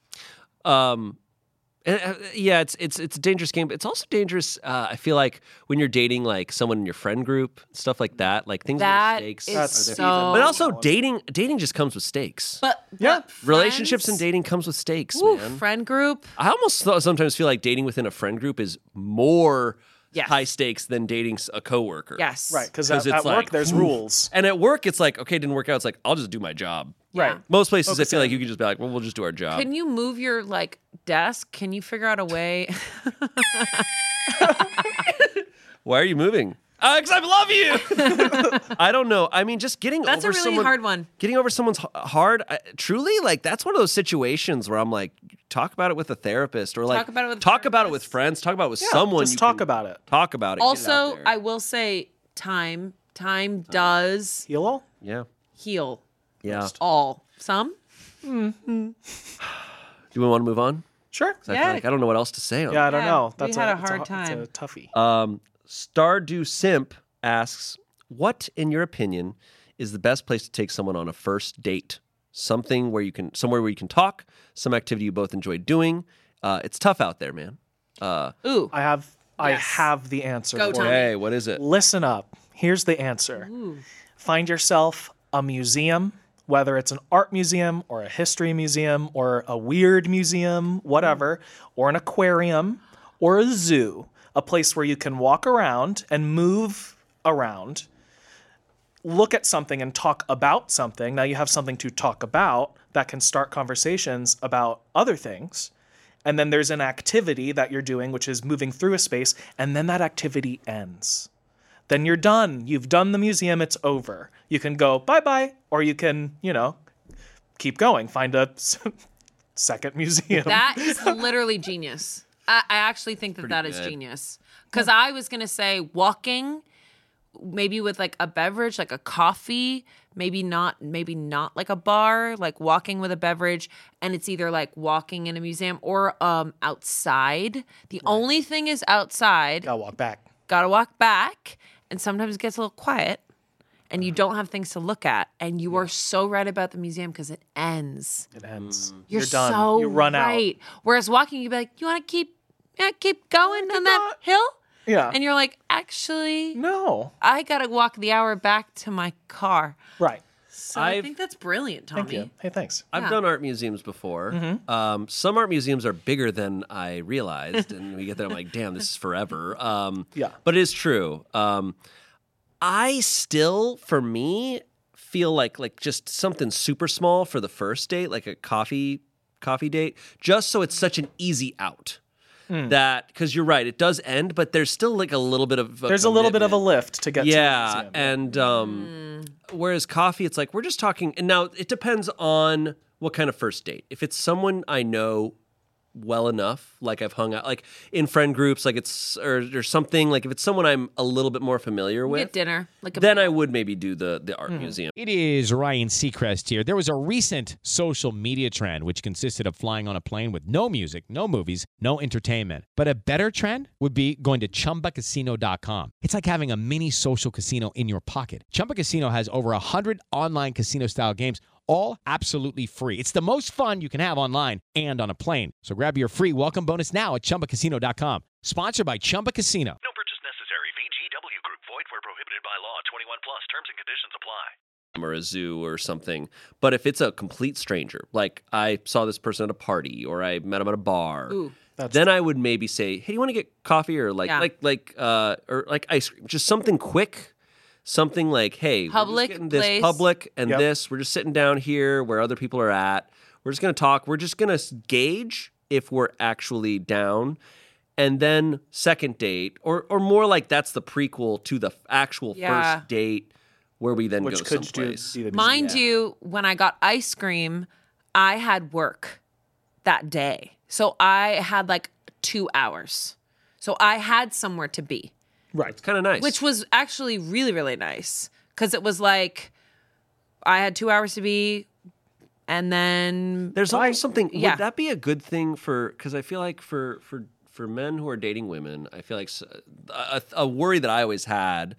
It's a dangerous game. But it's also dangerous. I feel like when you're dating like someone in your friend group, stuff like that, like things That with stakes. is That's so. even- But also dating just comes with stakes. But Yeah. Relationships and friends- dating comes with stakes, Ooh, man. friend group. I almost sometimes feel like dating within a friend group is more Yes. high stakes than dating a coworker. Yes. Right, because 'Cause at it's work like, there's rules. And at work, it's like, okay, it didn't work out. It's like, I'll just do my job. Right. Most places, Focus I feel like on- you can just be like, well, we'll just do our job. Can you move your like desk? Can you figure out a way? Why are you moving? Because I love you. I don't know. I mean, just getting That's over a really someone, hard one. Getting over someone's hard. Truly, like that's one of those situations where I'm like, talk about it with a therapist, or like Talk about it with a talk about it with therapist. friends. Talk about it with someone. Just you talk can about it. Talk about it. Get it out Also, there. I will say time does Heal all? yeah, heal yeah. all. Some. Do we want to move on? Sure. 'Cause I feel like I don't know what else to say on Yeah, I don't Yeah, know. we That's had a it's hard It's time. a toughie. Stardew Simp asks, what, in your opinion, is the best place to take someone on a first date? Somewhere where you can talk, some activity you both enjoy doing. It's tough out there, man. Ooh. I have Yes. the answer. Go, for Tommy. it. Hey, what is it? Listen up. Here's the answer. Find yourself a museum, whether it's an art museum or a history museum or a weird museum, whatever, or an aquarium or a zoo, a place where you can walk around and move around, look at something and talk about something. Now you have something to talk about that can start conversations about other things. And then there's an activity that you're doing, which is moving through a space, and then that activity ends. Then you're done. You've done the museum. It's over. You can go bye-bye, or you can, keep going. Find a second museum. That is literally genius. I actually think that is good. genius. Because I was going to say walking, maybe with like a beverage, like a coffee, maybe not like a bar, like walking with a beverage. And it's either like walking in a museum or outside. The only thing is outside, I'll walk back. gotta walk back. And sometimes it gets a little quiet and you don't have things to look at. And you are so right about the museum because it ends. It ends. You're done. so you run right. Whereas walking, you'd be like, you want to keep going on that hill? Yeah. And you're like, actually, No. I got to walk the hour back to my car. Right. So I I've- think that's brilliant, Tommy. Thank you. Hey, thanks. I've Yeah. done art museums before. Some art museums are bigger than I realized, and we get there, I'm like, damn, this is forever. Yeah. But it is true. I still, for me, feel like just something super small for the first date, like a coffee date, just so it's such an easy out. That because you're right, it does end, but there's still like a little bit of There's a little bit of a commitment. lift to get to the Yeah, museum. and whereas coffee, it's like we're just talking. And now it depends on what kind of first date. If it's someone I know well enough, like I've hung out, like in friend groups, like it's or something. Like if it's someone I'm a little bit more familiar Get with, dinner. Like a then I would maybe do the art museum. It is Ryan Seacrest here. There was a recent social media trend which consisted of flying on a plane with no music, no movies, no entertainment. But a better trend would be going to ChumbaCasino.com. It's like having a mini social casino in your pocket. Chumba Casino has over 100 online casino-style games, all absolutely free. It's the most fun you can have online and on a plane. So grab your free welcome bonus now at ChumbaCasino.com. Sponsored by Chumba Casino. No purchase necessary. VGW Group. Void where prohibited by law. 21 plus. Terms and conditions apply. Or a zoo or something. But if it's a complete stranger, like I saw this person at a party or I met him at a bar, Ooh. then I would maybe say, "Hey, do you want to get coffee or Yeah. or like ice cream? Just something quick." Something like, hey, Public we're just getting this place. public and Yep. this. We're just sitting down here where other people are at. We're just going to talk. We're just going to gauge if we're actually down. And then second date, or more like that's the prequel to the actual Yeah. first date where we then Which go could someplace. be the Mind you, when I got ice cream, I had work that day. So I had like 2 hours. So I had somewhere to be, Right. Kind of nice. which was actually really, really nice. Because it was like I had 2 hours to be, and then There's always something. Yeah. Would that be a good thing for? Because I feel like for men who are dating women, I feel like a worry that I always had,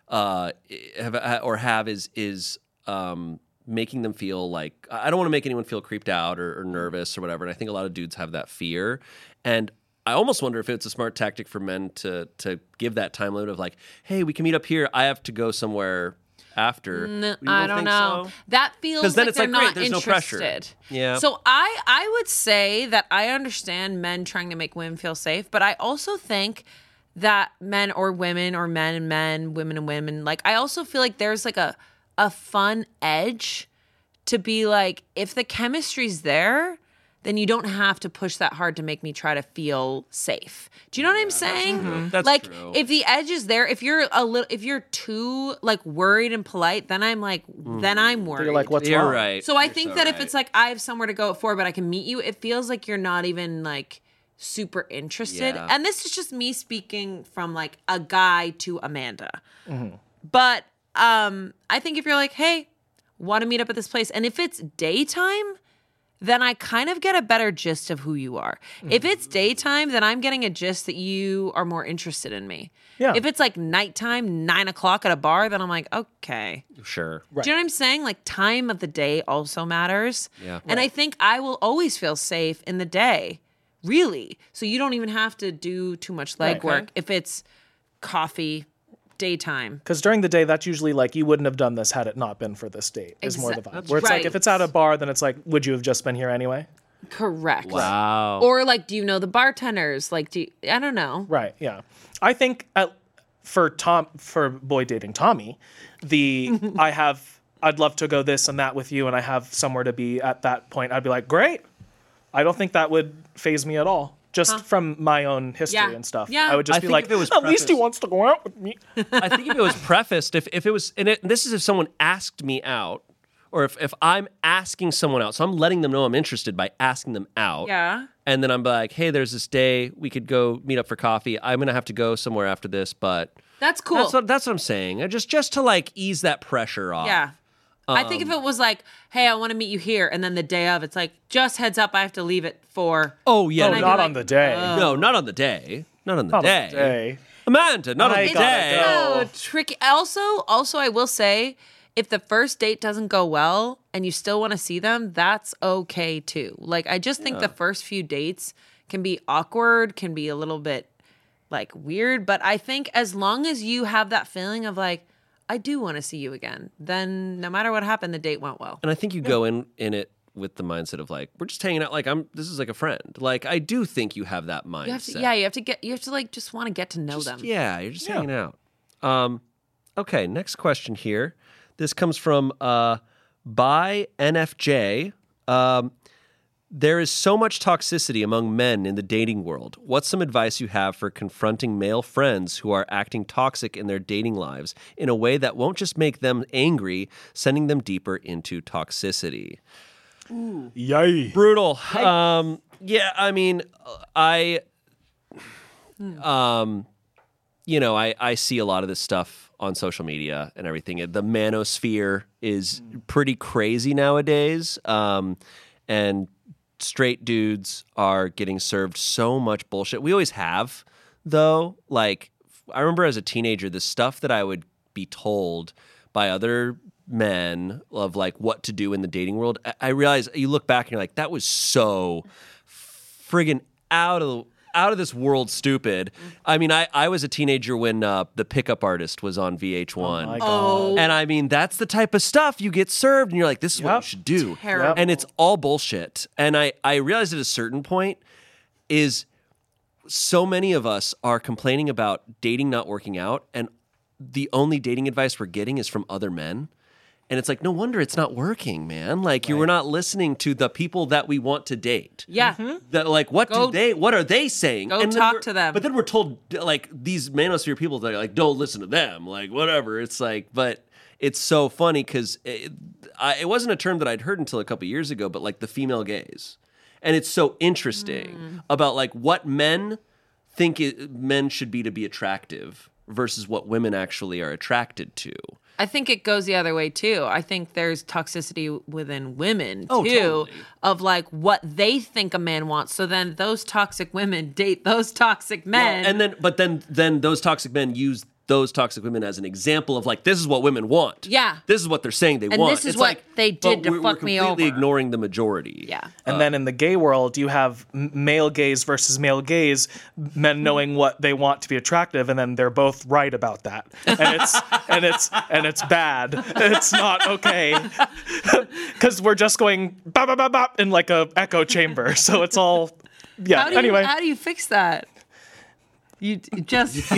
have is making them feel like I don't want to make anyone feel creeped out or nervous or whatever. And I think a lot of dudes have that fear. And I almost wonder if it's a smart tactic for men to give that time limit of like, hey, we can meet up here. I have to go somewhere after. You I don't think know. so? That feels 'Cause then like it's they're like, great, not there's no interested. pressure. Yeah. So I would say that I understand men trying to make women feel safe, but I also think that men or women or men and men, women and women, like I also feel like there's like a fun edge to be like, if the chemistry's there, then you don't have to push that hard to make me try to feel safe. Do you know what I'm saying? That's like true. if the edge is there, if you're too like worried and polite, then I'm like, then I'm worried. You're like, what's You're wrong? right. So I You're think so that if right. it's like I have somewhere to go at 4, but I can meet you, it feels like you're not even like super interested. Yeah. And this is just me speaking from like a guy to Amanda. Mm-hmm. But I think if you're like, hey, want to meet up at this place, and if it's daytime, then I kind of get a better gist of who you are. If it's daytime, then I'm getting a gist that you are more interested in me. Yeah. If it's like nighttime, 9 o'clock at a bar, then I'm like, okay. Sure. Right. Do you know what I'm saying? Like time of the day also matters. Yeah. And I think I will always feel safe in the day, really. So you don't even have to do too much legwork Right. if it's coffee, daytime. Because during the day, that's usually like you wouldn't have done this had it not been for this date. Is more the vibe. That's Where it's like right. if it's at a bar, then it's like, would you have just been here anyway? Correct. Wow. Or like, do you know the bartenders? Like, I don't know. Right. Yeah. I think for boy dating Tommy, I'd love to go this and that with you, and I have somewhere to be at that point. I'd be like, great. I don't think that would faze me at all. Just from my own history Yeah. and stuff. Yeah. I would just I be think like, if it was at least he prefaced- wants to go out with me. I think if it was prefaced, if it was, this is if someone asked me out, or if I'm asking someone out, so I'm letting them know I'm interested by asking them out. Yeah. And then I'm like, hey, there's this day we could go meet up for coffee. I'm gonna have to go somewhere after this, but That's cool. that's what I'm saying. Just to like ease that pressure off. Yeah. I think if it was like, hey, I want to meet you here, and then the day of, it's like, just heads up, I have to leave at 4. Oh yeah. Oh, I'd not be on like, the day. no, not on the day. Not on the Not day. on the day. Amanda, not on I the gotta day. go. Oh, tricky. Also, I will say, if the first date doesn't go well and you still want to see them, that's okay too. Like, I just think the first few dates can be awkward, can be a little bit like weird. But I think as long as you have that feeling of like, I do want to see you again, then no matter what happened, the date went well. And I think you go in it with the mindset of like, we're just hanging out. Like this is like a friend. Like I do think you have that mindset. You have to like just want to get to know them. Yeah, you're just hanging out. Okay, next question here. This comes from by NFJ. There is so much toxicity among men in the dating world. What's some advice you have for confronting male friends who are acting toxic in their dating lives in a way that won't just make them angry, sending them deeper into toxicity? Ooh. Yay. Brutal. Yeah, I mean, I see a lot of this stuff on social media and everything. The manosphere is pretty crazy nowadays. And straight dudes are getting served so much bullshit. We always have, though. Like, I remember as a teenager, the stuff that I would be told by other men of like what to do in the dating world. I realize you look back and you're like, that was so friggin' out of this world stupid. I mean, I was a teenager when the Pickup Artist was on VH1. Oh my God. And I mean, that's the type of stuff you get served, and you're like, this is what you should do. Terrible. And it's all bullshit. And I realized at a certain point is so many of us are complaining about dating not working out, and the only dating advice we're getting is from other men. And it's like, no wonder it's not working, man. Like, you were not listening to the people that we want to date. Yeah. Like, what are they saying? Go And then talk to them. But then we're told, like, these manosphere people that are like, don't listen to them. Like, whatever. It's like, but it's so funny because it wasn't a term that I'd heard until a couple years ago, but like the female gaze. And it's so interesting about like what men think men should be to be attractive versus what women actually are attracted to. I think it goes the other way too. I think there's toxicity within women too, totally. of like what they think a man wants. So then those toxic women date those toxic men. Well, and then those toxic men use those toxic women as an example of like, this is what women want. Yeah. This is what they're saying they And want. this is what they did to fuck me over. We're completely ignoring the majority. Yeah. And then in the gay world, you have male gaze versus male gaze, men knowing what they want to be attractive, and then they're both right about that. And it's bad. It's not okay. Because we're just going bop, bop, bop, bop in like a echo chamber. So it's all anyway. How do you fix that? You just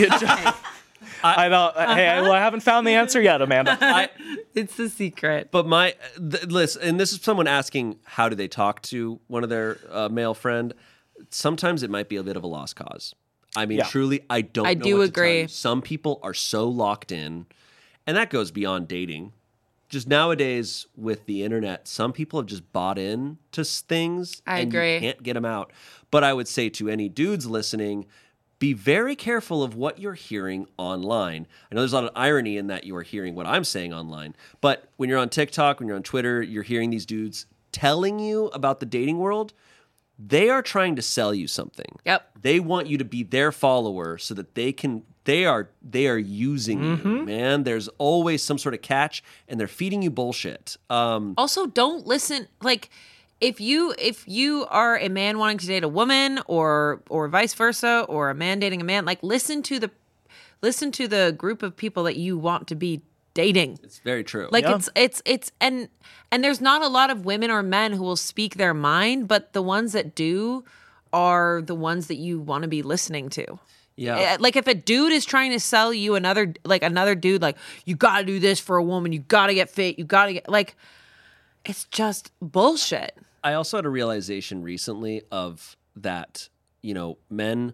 I don't. Hey, I haven't found the answer yet, Amanda. it's the secret. But listen, and this is someone asking how do they talk to one of their male friend. Sometimes it might be a bit of a lost cause. I mean, truly, I don't know what to tell agree. you. Some people are so locked in, and that goes beyond dating. Just nowadays with the internet, some people have just bought in to things. I and agree. You can't get them out. But I would say to any dudes listening, be very careful of what you're hearing online. I know there's a lot of irony in that you are hearing what I'm saying online. But when you're on TikTok, when you're on Twitter, you're hearing these dudes telling you about the dating world. They are trying to sell you something. Yep. They want you to be their follower so that they are using you, man. There's always some sort of catch, and they're feeding you bullshit. Also, don't listen. Like, if you are a man wanting to date a woman, or vice versa, or a man dating a man, like listen to the group of people that you want to be dating. It's very true. Like it's and there's not a lot of women or men who will speak their mind, but the ones that do are the ones that you want to be listening to. Yeah. Like if a dude is trying to sell you another dude, like you got to do this for a woman, you got to get fit, you got to get like, it's just bullshit. I also had a realization recently of that, men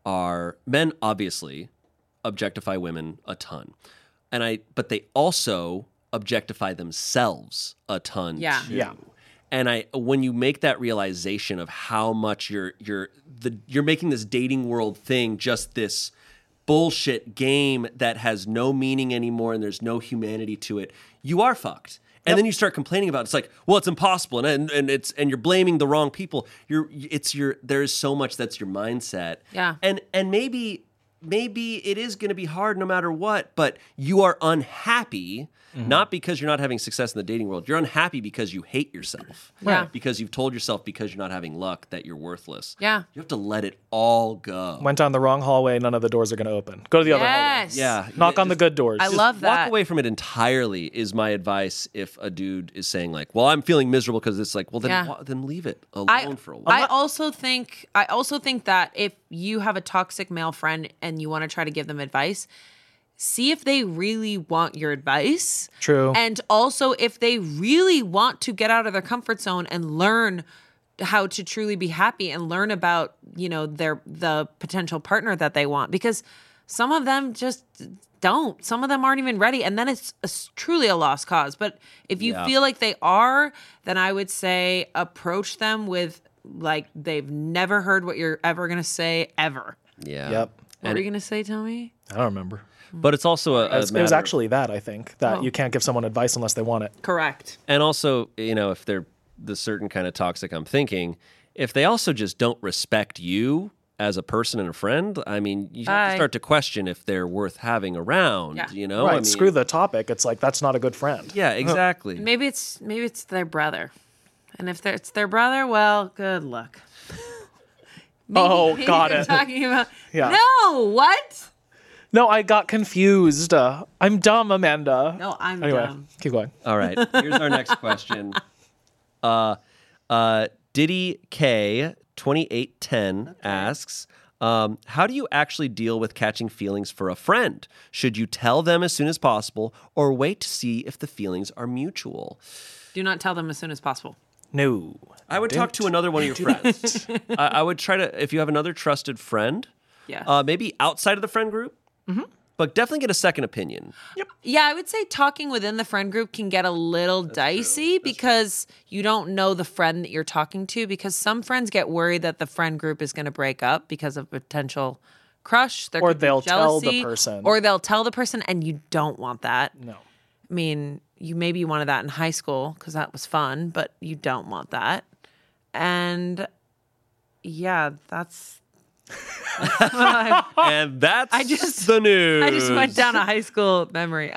obviously objectify women a ton. But they also objectify themselves a ton Yeah. too. Yeah. And when you make that realization of how much you're making this dating world thing just this bullshit game that has no meaning anymore and there's no humanity to it, you are fucked. And then you start complaining about it. It's like, well, it's impossible, and you're blaming the wrong people. There is so much that's your mindset. Yeah. And maybe maybe it is going to be hard no matter what, but you are unhappy, not because you're not having success in the dating world. You're unhappy because you hate yourself. Yeah. Because you've told yourself because you're not having luck that you're worthless. Yeah. You have to let it all go. Went down the wrong hallway, none of the doors are going to open. Go to the other hallway. Yes. Yeah. Knock on the Just- good doors. I love that. Walk away from it entirely is my advice if a dude is saying like, well, I'm feeling miserable because it's like, well, then, Yeah. then leave it alone for a while. I also think that if you have a toxic male friend and you want to try to give them advice, see if they really want your advice. True. And also if they really want to get out of their comfort zone and learn how to truly be happy and learn about, the potential partner that they want, because some of them just don't. Some of them aren't even ready, and then it's truly a lost cause. But if you feel like they are, then I would say approach them with like they've never heard what you're ever going to say ever. Yeah. Yep. What were you going to say, Tommy? I don't remember. But it's also a It was matter- actually that, I think, that you can't give someone advice unless they want it. Correct. And also, if they're the certain kind of toxic I'm thinking, if they also just don't respect you as a person and a friend, I mean, you have to start to question if they're worth having around, Yeah. Right, I mean, screw the topic. It's like, that's not a good friend. Yeah, exactly. Maybe it's their brother, and if it's their brother, well, good luck. Maybe got they're it. Talking about Yeah. No, what? No, I got confused. I'm dumb, Amanda. No, I'm Anyway, dumb. keep going. All right, here's our next question. Diddy K 2810 asks, how do you actually deal with catching feelings for a friend? Should you tell them as soon as possible or wait to see if the feelings are mutual? Do not tell them as soon as possible. No. I would talk to another one of your friends. I would try to, if you have another trusted friend, Yeah. maybe outside of the friend group, but definitely get a second opinion. Yeah, I would say talking within the friend group can get a little dicey because you don't know the friend that you're talking to, because some friends get worried that the friend group is going to break up because of potential crush. There Or could be they'll tell the jealousy, person. Or they'll tell the person, and you don't want that. No. I mean, you wanted that in high school because that was fun, but you don't want that. And yeah, that's And that's the news. I just went down a high school memory.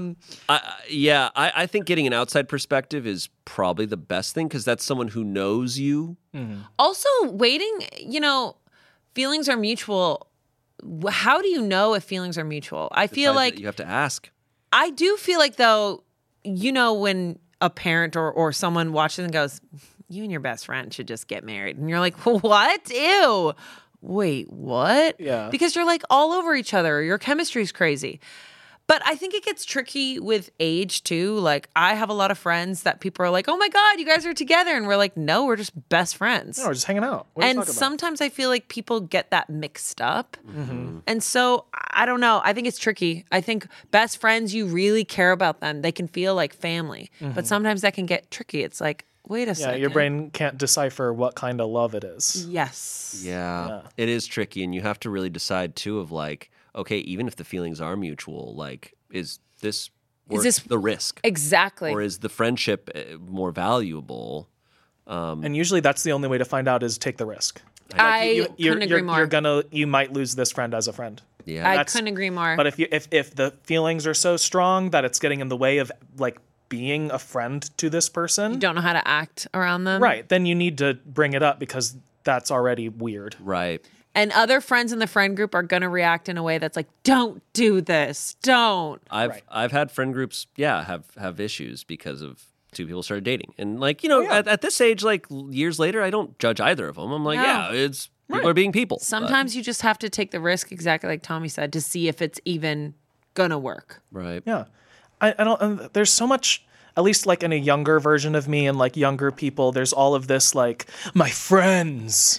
I think getting an outside perspective is probably the best thing because that's someone who knows you. Also, waiting, feelings are mutual. How do you know if feelings are mutual? I feel Besides like that, you have to ask. I do feel like, though, when a parent or someone watches and goes, you and your best friend should just get married. And you're like, what? Ew. Wait, what? Yeah. Because you're like all over each other. Your chemistry's crazy. But I think it gets tricky with age too. Like, I have a lot of friends that people are like, oh my God, you guys are together. And we're like, no, we're just best friends. No, we're just hanging out. What are you And talking about? sometimes I feel like people get that mixed up. And so I don't know. I think it's tricky. I think best friends, you really care about them. They can feel like family. But sometimes that can get tricky. It's like, wait a Yeah, second. your brain can't decipher what kind of love it is. Yes. Yeah, it is tricky, and you have to really decide too. Of like, okay, even if the feelings are mutual, like, is this worth this- the risk, Exactly. or is the friendship more valuable? And usually that's the only way to find out is take the risk. I couldn't agree more. You might lose this friend as a friend. Yeah, I that's- couldn't agree more. But if the feelings are so strong that it's getting in the way of like being a friend to this person, you don't know how to act around them. right, then you need to bring it up because that's already weird. right. And other friends in the friend group are going to react in a way that's like, don't do this. Don't. I've had friend groups, have issues because of two people started dating, and like at this age, like years later, I don't judge either of them. I'm like, No. it's people are being people. Sometimes you just have to take the risk, exactly like Tommy said, to see if it's even going to work. Right. Yeah. I don't, and there's so much, at least like in a younger version of me and like younger people, there's all of this like, my friends.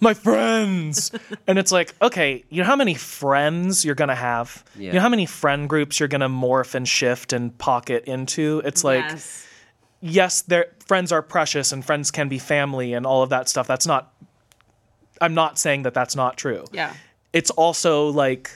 And it's like, okay, you know how many friends you're going to have? Yeah. You know how many friend groups you're going to morph and shift and pocket into? It's like, yes, friends are precious and friends can be family and all of that stuff. I'm not saying that that's not true. Yeah. It's also like,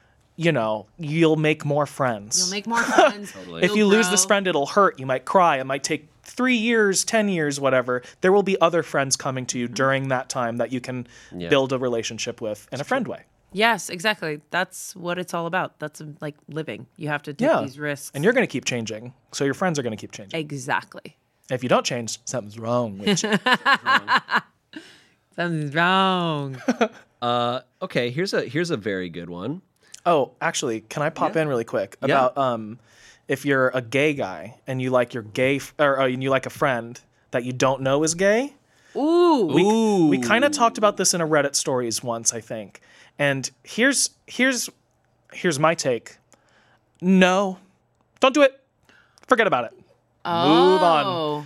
you'll make more friends. You'll make more friends. If you lose this friend, it'll hurt. You might cry. It might take 3 years, 10 years, whatever. There will be other friends coming to you during that time that you can build a relationship with in a friend way. Yes, exactly. That's what it's all about. That's like living. You have to take Yeah. these risks. And you're going to keep changing. So your friends are going to keep changing. Exactly. If you don't change, something's wrong with you. Something's wrong. Okay, here's a very good one. Oh, actually, can I pop in really quick about if you're a gay guy and you like your gay and you like a friend that you don't know is gay? Ooh. We kind of talked about this in a Reddit stories once, I think. And here's my take. No, don't do it. Forget about it. Move on.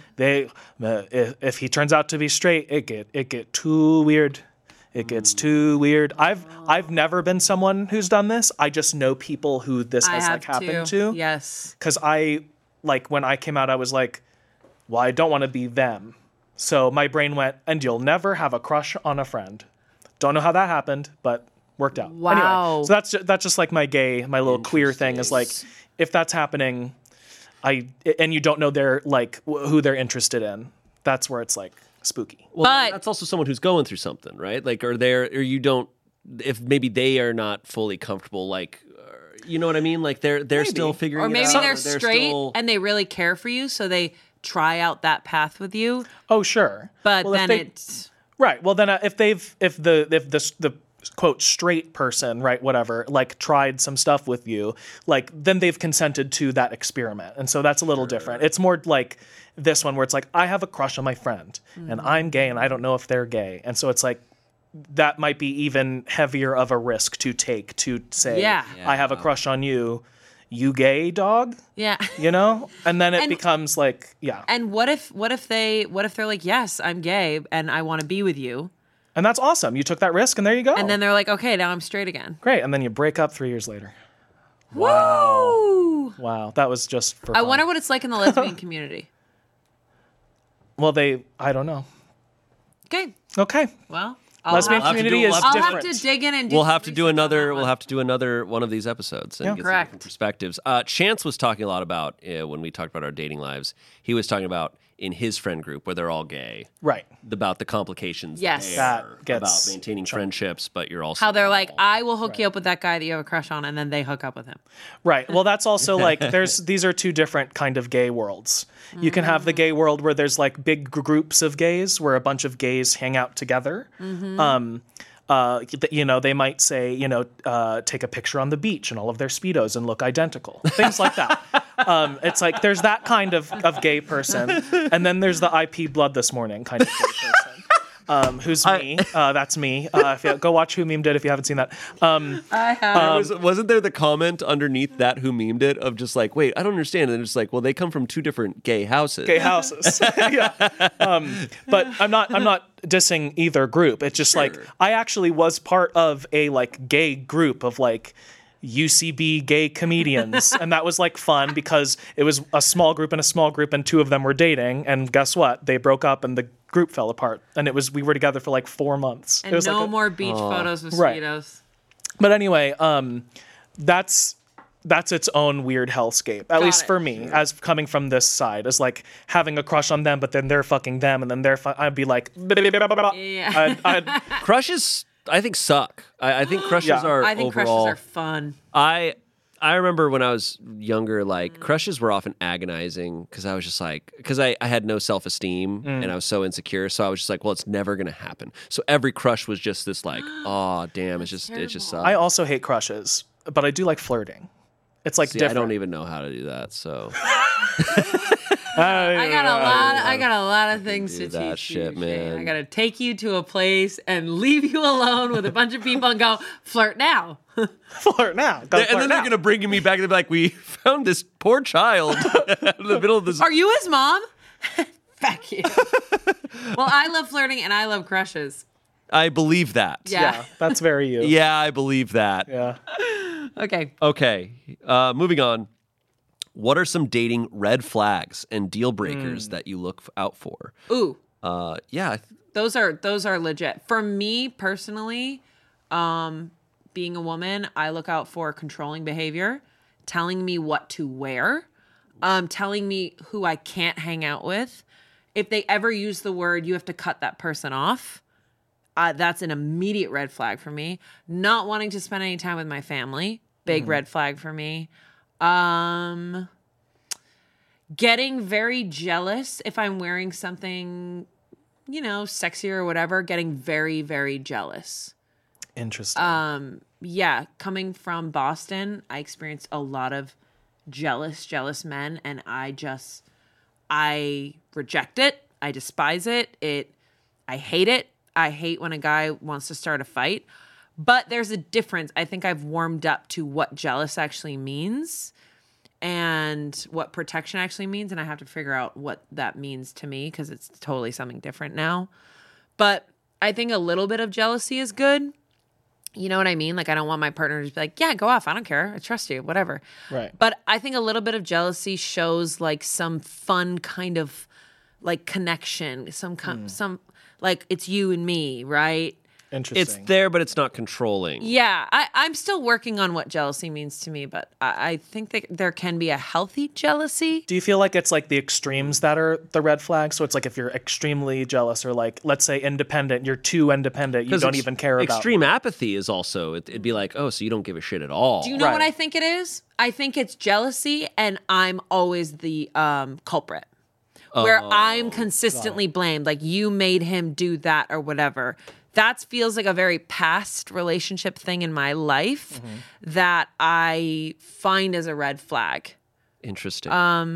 If he turns out to be straight, it get too weird. It gets too weird. I've never been someone who's done this. I just know people who this has like happened to. Yes. Because when I came out, I was like, well, I don't want to be them. So my brain went, and you'll never have a crush on a friend. Don't know how that happened, but worked out. Wow. Anyway, so that's just like my little queer thing is like, if that's happening, and you don't know they're like who they're interested in, that's where it's like spooky. Well, But- that's also someone who's going through something, right? Like, or you don't, if maybe they are not fully comfortable, like, you know what I mean? Like they're still figuring Or it maybe out. they're straight still... and they really care for you, so they try out that path with you. Oh, sure. But Well, then it's right. Well, then if the quote straight person, right, whatever, like tried some stuff with you, like then they've consented to that experiment, and so that's a little different. It's more like this one where it's like I have a crush on my friend, and I'm gay, and I don't know if they're gay, and so it's like that might be even heavier of a risk to take to say, Yeah. I have a crush on you. You gay dog, yeah. you know, and then it And- becomes like, yeah, And what if they're like, yes, I'm gay and I want to be with you, and that's awesome. You took that risk, and there you go. and then they're like, okay, now I'm straight again. great, and then you break up 3 years later. Woo! Wow, that was just for I fun. wonder what it's like in the lesbian community. Well, I don't know. Okay, Okay, well, I'll lesbian have, community is I'll different. have to dig in and do We'll some have to do research on that another. one. We'll have to do another one of these episodes and get some Correct. different perspectives. Chance was talking a lot about when we talked about our dating lives. He was talking about in his friend group where they're all gay, Right. about the complications. Yes. there, That gets about maintaining friendships, but you're also How they're like, I will hook you up with that guy that you have a crush on, and then they hook up with him. Right. Well, that's also like these are two different kind of gay worlds. You can have the gay world where there's like big groups of gays where a bunch of gays hang out together. They might say, take a picture on the beach in all of their Speedos and look identical. Things like that. It's like there's that kind of gay person. And then there's the IP Blood This Morning kind of gay person. Who's me? That's me. Go watch Who Memed It if you haven't seen that. wasn't there the comment underneath that Who Memed It of just like, wait, I don't understand. And it's like, well, they come from two different gay houses. Gay houses. Yeah. But I'm not dissing either group. It's just like I actually was part of a like gay group of like UCB gay comedians, and that was like fun because it was a small group and two of them were dating, and guess what? They broke up and the group fell apart, and we were together for like 4 months. And it was no like more beach photos with Right. Speedos. But anyway, that's its own weird hellscape, at least it. for me, as coming from this side, as like having a crush on them, but then they're fucking them, and then I'd be like, Yeah. I'd Crushes, I think, suck. I think crushes Yeah. are I think overall. crushes are fun. I remember when I was younger, like crushes were often agonizing because I was just like, because I had no self-esteem and I was so insecure. So I was just like, well, it's never going to happen. So every crush was just this like, oh, damn, it just sucks. I also hate crushes, but I do like flirting. It's like See, I different. don't even know how to do that. So I got a lot of things to that teach shit, you, Shane. man. I got to take you to a place and leave you alone with a bunch of people and go flirt now. flirt now. Go and flirt then now. they're going to bring me back and they'll be like, we found this poor child in the middle of this. Are you his mom? Fuck you. Well, I love flirting and I love crushes. I believe that. Yeah, that's very you. Yeah, I believe that. Yeah. Okay. Okay, moving on. What are some dating red flags and deal breakers that you look out for? Ooh. Yeah, Those are legit. For me personally, being a woman, I look out for controlling behavior, telling me what to wear, telling me who I can't hang out with. If they ever use the word, you have to cut that person off. that's an immediate red flag for me. Not wanting to spend any time with my family, big red flag for me. Getting very jealous if I'm wearing something, sexy or whatever, getting very, very jealous. Interesting. Yeah, coming from Boston, I experienced a lot of jealous men, and I reject it. I despise it. I hate it. I hate when a guy wants to start a fight. But there's a difference. I think I've warmed up to what jealous actually means and what protection actually means, and I have to figure out what that means to me because it's totally something different now. But I think a little bit of jealousy is good. You know what I mean? Like, I don't want my partner to be like, yeah, go off. I don't care. I trust you, whatever. Right. But I think a little bit of jealousy shows like some fun kind of like connection, some like it's you and me, right? Interesting. It's there, but it's not controlling. Yeah, I'm still working on what jealousy means to me, but I think that there can be a healthy jealousy. Do you feel like it's like the extremes that are the red flag? So it's like if you're extremely jealous or like, let's say independent, you're too independent, you don't even care about. Extreme apathy is also, it'd be like, oh, so you don't give a shit at all. Do you know what I think it is? I think it's jealousy, and I'm always the culprit. Where I'm consistently blamed, like you made him do that or whatever. That feels like a very past relationship thing in my life that I find as a red flag. Interesting.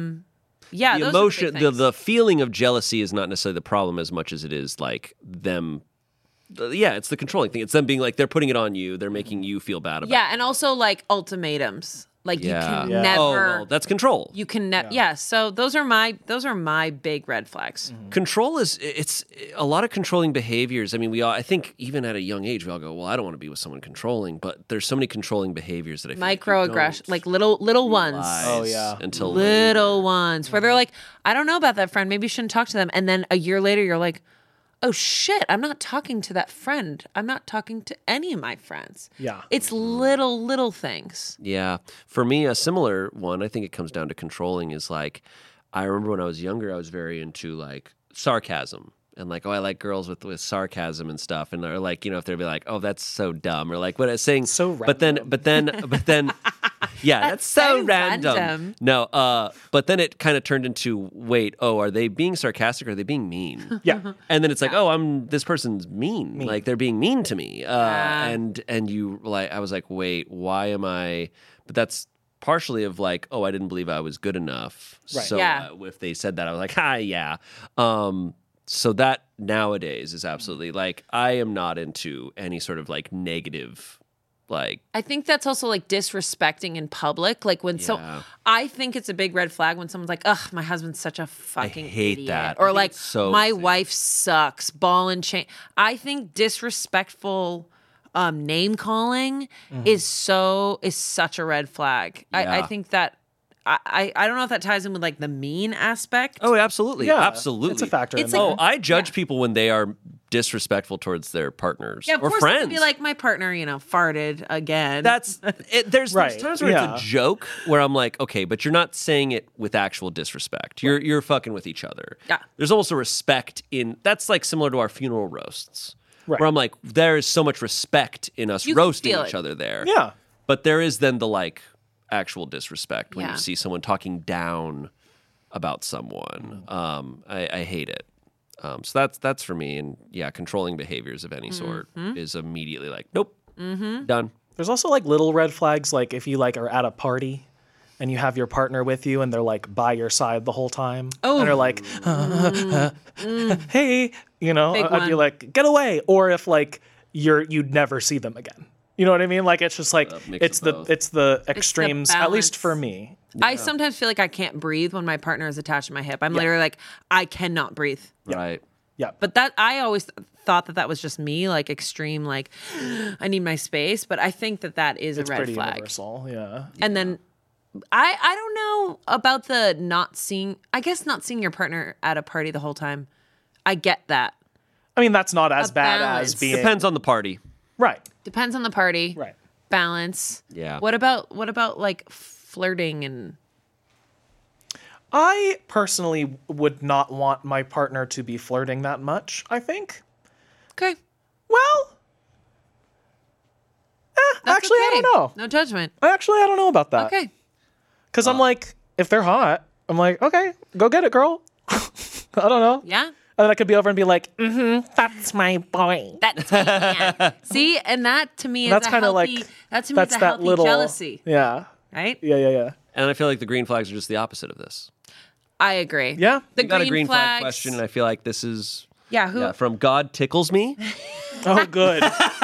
Yeah, the those emotion, are the big things. the feeling of jealousy is not necessarily the problem as much as it is like them. Yeah, it's the controlling thing. It's them being like they're putting it on you. They're making you feel bad about it. Yeah, and also like ultimatatives. Like you can never. Oh, well, that's control. You can never. Yeah. So those are my big red flags. Control it's a lot of controlling behaviors. I mean, I think even at a young age, we all go, well, I don't want to be with someone controlling, but there's so many controlling behaviors that I feel Microaggression, like little ones. Oh, yeah. Until Little ones where they're like, I don't know about that friend. Maybe you shouldn't talk to them. And then a year later, you're like, oh shit, I'm not talking to that friend. I'm not talking to any of my friends. Yeah. It's little things. Yeah. For me, a similar one, I think it comes down to controlling is like, I remember when I was younger, I was very into like sarcasm and like, oh, I like girls with sarcasm and stuff. And they're like, if they'd be like, oh, that's so dumb or like what I was saying. So but then, yeah, that's so random. No, but then it kind of turned into, wait, are they being sarcastic or are they being mean? Yeah. And then it's like, this person's mean. Like they're being mean to me. And you like, I was like, wait, why am I? But that's partially of like, I didn't believe I was good enough. Right. So if they said that, I was like, yeah. So that nowadays is absolutely like, I am not into any sort of like negative. Like, I think that's also like disrespecting in public. Like when I think it's a big red flag when someone's like, ugh, my husband's such a fucking hate idiot. that. Or I think like, it's so my sick. wife sucks, ball and chain. I think disrespectful name calling is such a red flag. Yeah. I think that I don't know if that ties in with like the mean aspect. oh, absolutely. Yeah. Absolutely. It's a factor. It's in like- that. I judge people when they are disrespectful towards their partners Yeah, of or course, friends. it'd be like my partner, farted again. That's it. There's Right, times where yeah. it's a joke where I'm like, okay, but you're not saying it with actual disrespect. You're fucking with each other. Yeah. There's almost a respect in that's like similar to our funeral roasts. Right. Where I'm like, there is so much respect in us You can roasting feel each it. other there. Yeah. But there is then the like actual disrespect when Yeah. you see someone talking down about someone. I hate it. So that's for me. And yeah, controlling behaviors of any sort is immediately like, nope, done. There's also like little red flags, like if you like are at a party and you have your partner with you and they're like by your side the whole time. Oh. And they're like, hey, Big I'd be one. like, get away. Or if like you'd never see them again. You know what I mean? Like it's just like mix it's of both. it's the extremes, at least balance. for me. I sometimes feel like I can't breathe when my partner is attached to my hip. I'm literally like, I cannot breathe. Right. Yeah. But that I always thought that was just me, like extreme, like I need my space. But I think that is It's a red pretty flag. universal. Yeah. And then I don't know about the not seeing your partner at a party the whole time. I get that. I mean, that's not as A bad balance. as being Depends on the party. right. Depends on the party. Right. Balance. Yeah. What about like flirting and I personally would not want my partner to be flirting that much, I think. okay. Well, That's actually, I okay. don't know. No judgment. I don't know about that. Okay. Because I'm like, if they're hot, I'm like, okay, go get it, girl. I don't know. Yeah. And then I could be over and be like, that's my boy. That's me, man. See, and that to me is That's a kind of healthy, like, that to me that's is a that healthy little jealousy, Yeah. right? Yeah. And I feel like the green flags are just the opposite of this. I agree. Yeah. The You got a green flag flags- question, and I feel like this is Yeah, from God Tickles Me. Oh, good.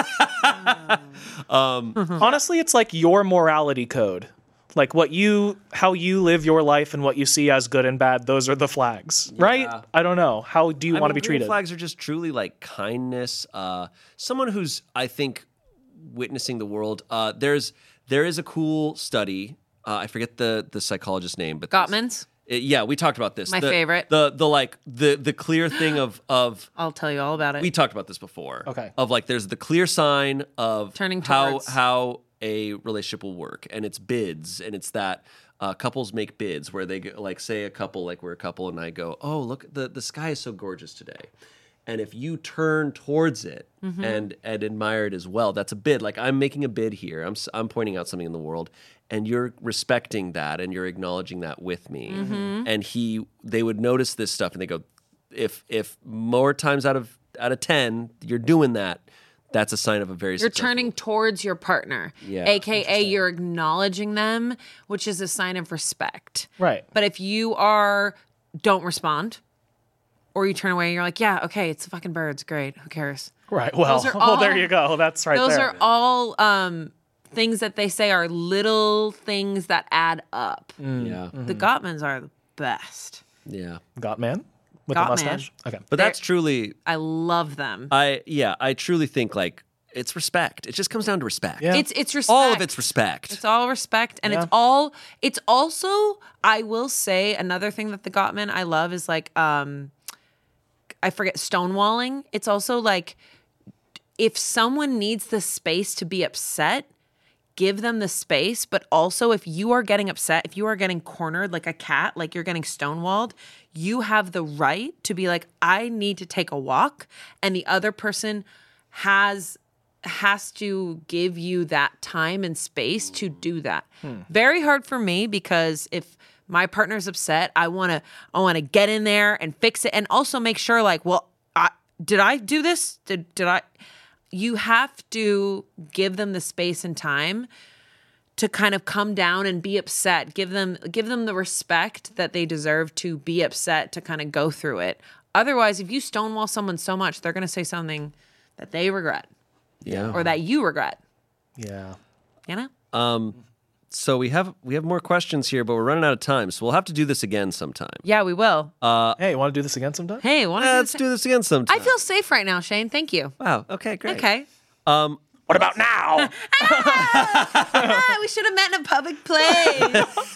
Honestly, it's like your morality code. Like how you live your life and what you see as good and bad, those are the flags, right? I don't know. How do you want to be green treated? flags are just truly like kindness. Someone who's, I think, witnessing the world. There is a cool study. I forget the psychologist's name, but Gottman's. Yeah, we talked about this. My favorite. The clear thing of I'll tell you all about it. we talked about this before. Okay. Of like, there's the clear sign of Turning towards. how a relationship will work, and it's bids, and it's that couples make bids where they go, like, say a couple, like we're a couple, and I go, oh, look, the sky is so gorgeous today. And if you turn towards it and admire it as well, that's a bid. Like, I'm making a bid here. I'm pointing out something in the world, and you're respecting that, and you're acknowledging that with me. And they would notice this stuff, and they go, if more times out of 10 you're doing that, that's a sign of a very You're successful. turning towards your partner, Yeah. aka you're acknowledging them, which is a sign of respect. Right. But if you don't respond, or you turn away and you're like, yeah, okay, it's the fucking birds, great, who cares? Right. Well, Those are there all- you go. That's right Those there. are all things that they say are little things that add up. Yeah. The Gottmans are the best. Yeah. Got man with Got a man. mustache. Okay. But that's truly, I love them. I truly think like it's respect. It just comes down to respect. Yeah. It's respect. All of it's respect. It's all respect, and it's also, I will say, another thing that the Gottman I love is like I forget, stonewalling. It's also like, if someone needs the space to be upset, give them the space. But also, if you are getting upset, if you are getting cornered like a cat, like you're getting stonewalled, you have the right to be like, I need to take a walk, and the other person has to give you that time and space to do that. Very hard for me, because if my partner's upset, I want to get in there and fix it, and also make sure, like, well, did I do this? Did I? You have to give them the space and time to kind of come down and be upset. Give them the respect that they deserve to be upset, to kind of go through it. Otherwise, if you stonewall someone so much, they're going to say something that they regret Yeah. or that you regret. Yeah. You know? So we have more questions here, but we're running out of time. So we'll have to do this again sometime. Yeah, we will. Hey, you want to do this again sometime? Hey, want Let's do this again sometime. I feel safe right now, Shane. Thank you. Wow. Okay. Great. Okay. What about now? We should have met in a public place.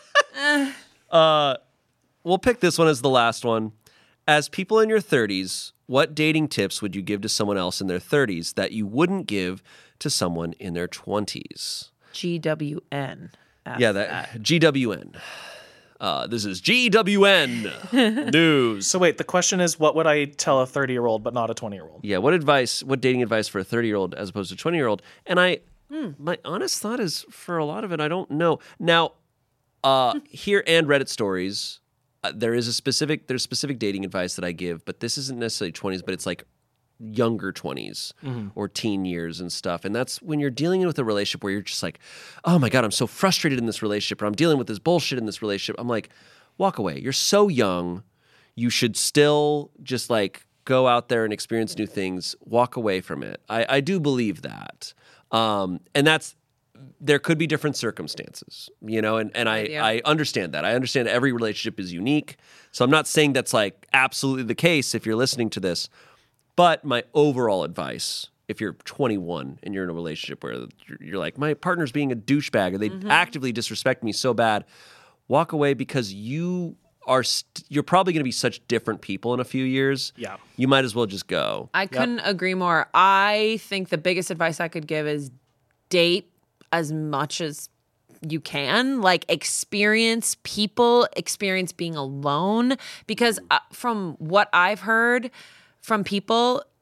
We'll pick this one as the last one. As people in your 30s, what dating tips would you give to someone else in their 30s that you wouldn't give to someone in their 20s? GWN. Yeah, that GWN. This is GWN news. So wait, the question is, what would I tell a 30-year-old but not a 20-year-old? Yeah, what dating advice for a 30-year-old as opposed to a 20-year-old? And my honest thought is, for a lot of it, I don't know. Now, here and Reddit stories, there's specific dating advice that I give, but this isn't necessarily 20s, but it's like younger 20s or teen years and stuff. And that's when you're dealing with a relationship where you're just like, oh my God, I'm so frustrated in this relationship, or I'm dealing with this bullshit in this relationship. I'm like, walk away. You're so young. You should still just like go out there and experience new things. Walk away from it. I do believe that. And there could be different circumstances, you know, and I understand that. I understand every relationship is unique. So I'm not saying that's like absolutely the case if you're listening to this. But my overall advice, if you're 21 and you're in a relationship where you're like, my partner's being a douchebag, or they actively disrespect me so bad, walk away, because you're probably going to be such different people in a few years. Yeah. You might as well just go. I couldn't agree more. I think the biggest advice I could give is date as much as you can. Like, experience people, experience being alone. Because from what I've heard from people,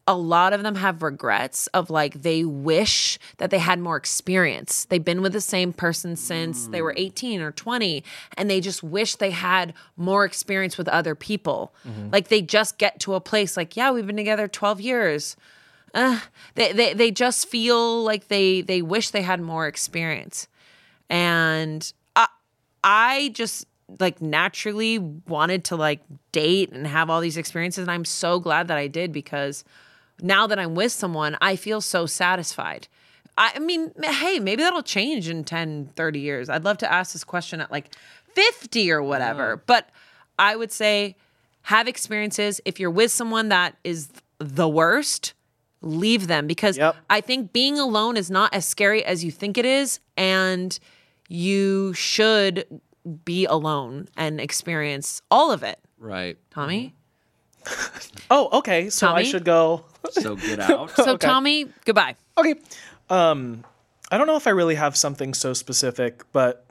a lot of them have regrets of like they wish that they had more experience. They've been with the same person since they were 18 or 20, and they just wish they had more experience with other people. Like they just get to a place like, yeah, we've been together 12 years. They just feel like they wish they had more experience. And I just like naturally wanted to like date and have all these experiences. And I'm so glad that I did, because now that I'm with someone, I feel so satisfied. I mean, hey, maybe that'll change in 10, 30 years. I'd love to ask this question at like 50 or whatever. But I would say have experiences. If you're with someone that is the worst, leave them, because I think being alone is not as scary as you think it is. And you should be alone and experience all of it. Right. Tommy? Oh, okay. So Tommy? I should go. So get out. So Tommy, goodbye. Okay. I don't know if I really have something so specific, but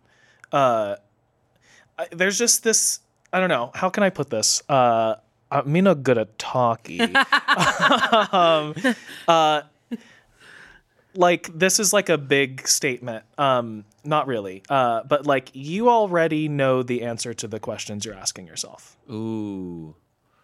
there's just this, I don't know. How can I put this? I'm not good at talking. Like, this is like a big statement. Not really. But like, you already know the answer to the questions you're asking yourself. Ooh.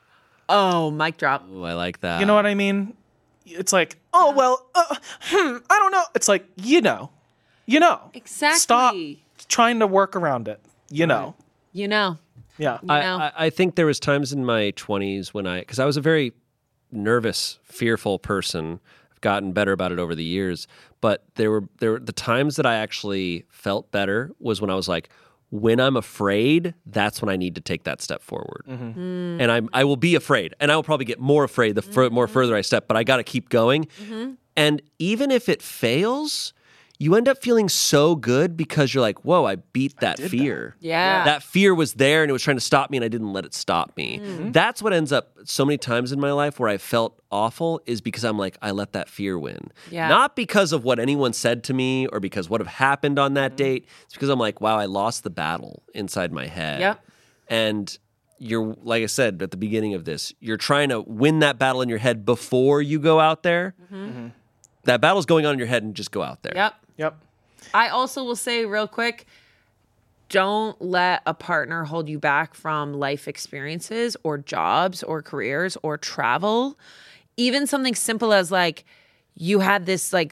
Oh, mic drop. Ooh, I like that. You know what I mean? It's like, oh, well, I don't know. It's like, you know. Exactly. Stop trying to work around it. You know. You know. Yeah. I think there was times in my 20s when because I was a very nervous, fearful person. I've gotten better about it over the years, but there were the times that I actually felt better was when I was like, when I'm afraid, that's when I need to take that step forward. And I will be afraid, and I will probably get more afraid the more further I step, but I got to keep going. And even if it fails, you end up feeling so good because you're like, whoa, I beat that fear. Yeah. That fear was there and it was trying to stop me and I didn't let it stop me. That's what ends up so many times in my life where I felt awful is because I'm like, I let that fear win. Yeah. Not because of what anyone said to me or because what have happened on that date. It's because I'm like, wow, I lost the battle inside my head. Yep. And you're, like I said at the beginning of this, you're trying to win that battle in your head before you go out there. That battle's going on in your head and just go out there. Yep. I also will say real quick, don't let a partner hold you back from life experiences or jobs or careers or travel. Even something simple as like you had this like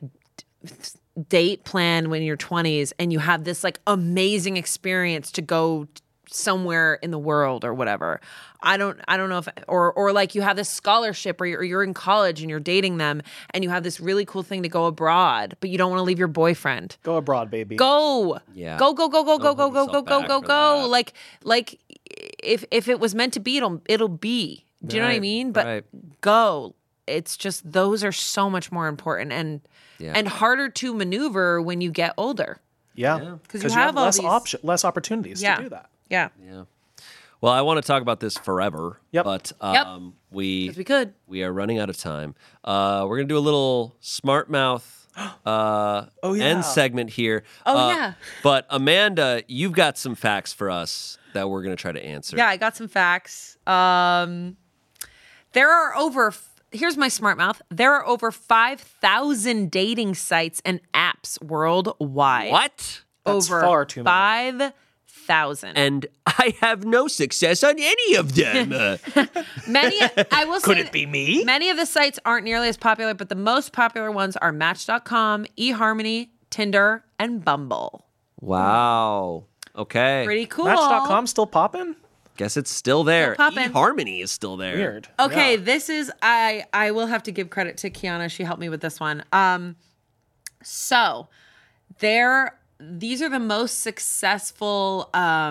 date plan when you're 20s and you have this like amazing experience to go somewhere in the world or whatever. I don't know if or like you have this scholarship or you're in college and you're dating them and you have this really cool thing to go abroad, but you don't want to leave your boyfriend. Go abroad, baby. Go. Yeah. Go. hold yourself back for Like if it was meant to be, it'll be. Do you know what I mean? But go. It's just those are so much more important and harder to maneuver when you get older. Yeah. Because you have all less opportunities to do that. Yeah. Well, I want to talk about this forever, but we are running out of time. We're going to do a little smart mouth end segment here. But Amanda, you've got some facts for us that we're going to try to answer. Yeah, I got some facts. There are here's my smart mouth. There are over 5,000 dating sites and apps worldwide. What? That's over far too many. 5,000. And I have no success on any of them. I will say, Could it be me? Many of the sites aren't nearly as popular, but the most popular ones are Match.com, eHarmony, Tinder, and Bumble. Wow. Okay. Pretty cool. Match.com still popping? Guess it's still there. Still poppin'. eHarmony is still there. Weird. Okay, Yeah. this is I will have to give credit to Kiana. She helped me with this one. So these are the most successful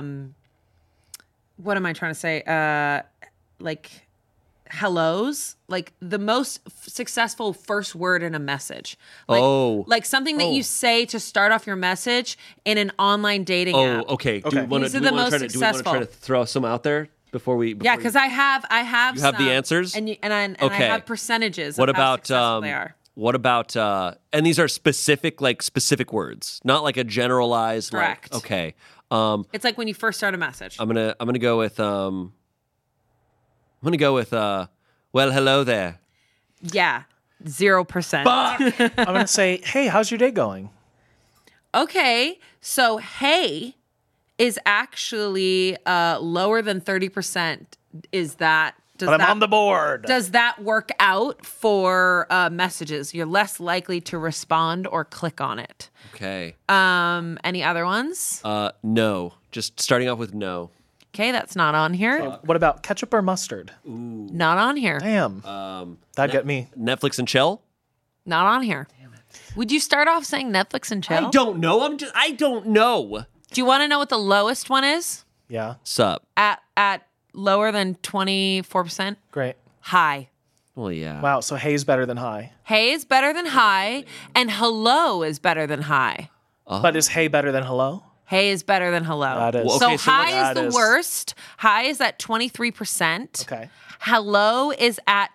what am I trying to say? Like hellos, like the most successful first word in a message. Like, like something that you say to start off your message in an online dating app. Okay. Do we want These are the most to try to throw some out there before we? Yeah, because I have. You have the some, answers? and I Okay. have percentages. What of how about successful they are. What about and these are specific words, not like a generalized Correct. like okay. It's like when you first start a message. I'm gonna go with well, hello there. Yeah, 0%. I'm gonna say, hey, how's your day going? Okay, so hey is actually lower than 30%. Is that? But I'm on the board. Does that work out for messages? You're less likely to respond or click on it. Okay. Any other ones? No. Just starting off with no. Okay, that's not on here. What about ketchup or mustard? Not on here. Damn. That'd get me. Netflix and chill? Not on here. Would you start off saying Netflix and chill? I don't know. I don't know. Do you want to know what the lowest one is? Yeah. Sup? At lower than 24%? Great. High. Well, yeah. Wow. So hay's better than high. Hey is better than high, and hello is better than high. But is hay better than hello? Hey is better than hello. That is. Well, So okay, so high that is the is- worst. High is at 23%. Okay. Hello is at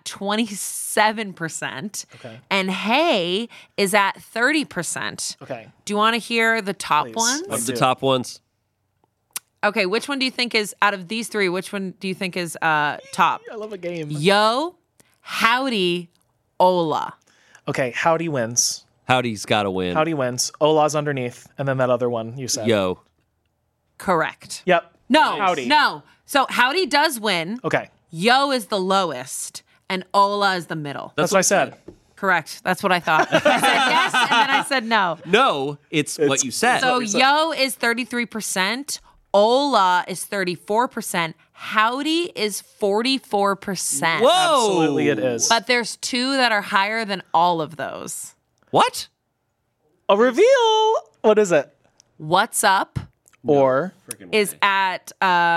27%. Okay. And hey is at 30%. Okay. Do you want to hear the top Please. ones? Of the top ones. Okay, which one do you think is, out of these three, which one do you think is top? I love a game. Yo, howdy, hola. Okay. Howdy wins. Howdy's got to win. Howdy wins. Ola's underneath, and then that other one you said. Yo. Correct. Yep. No, Howdy. no. So howdy does win. Okay. Yo is the lowest, and hola is the middle. That's what I said. Correct. That's what I thought. I said yes, and then I said no. No, it's what you said. So yo is 33%. Hola is 34%. Howdy is 44%. Whoa. Absolutely, it is. But there's two that are higher than all of those. What? A reveal. What is it? What's up Or is at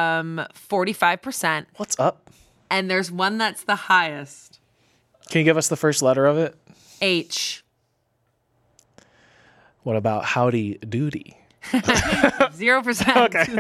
45%. what's up? And there's one that's the highest. Can you give us the first letter of it? H. What about howdy doody? 0%. Okay.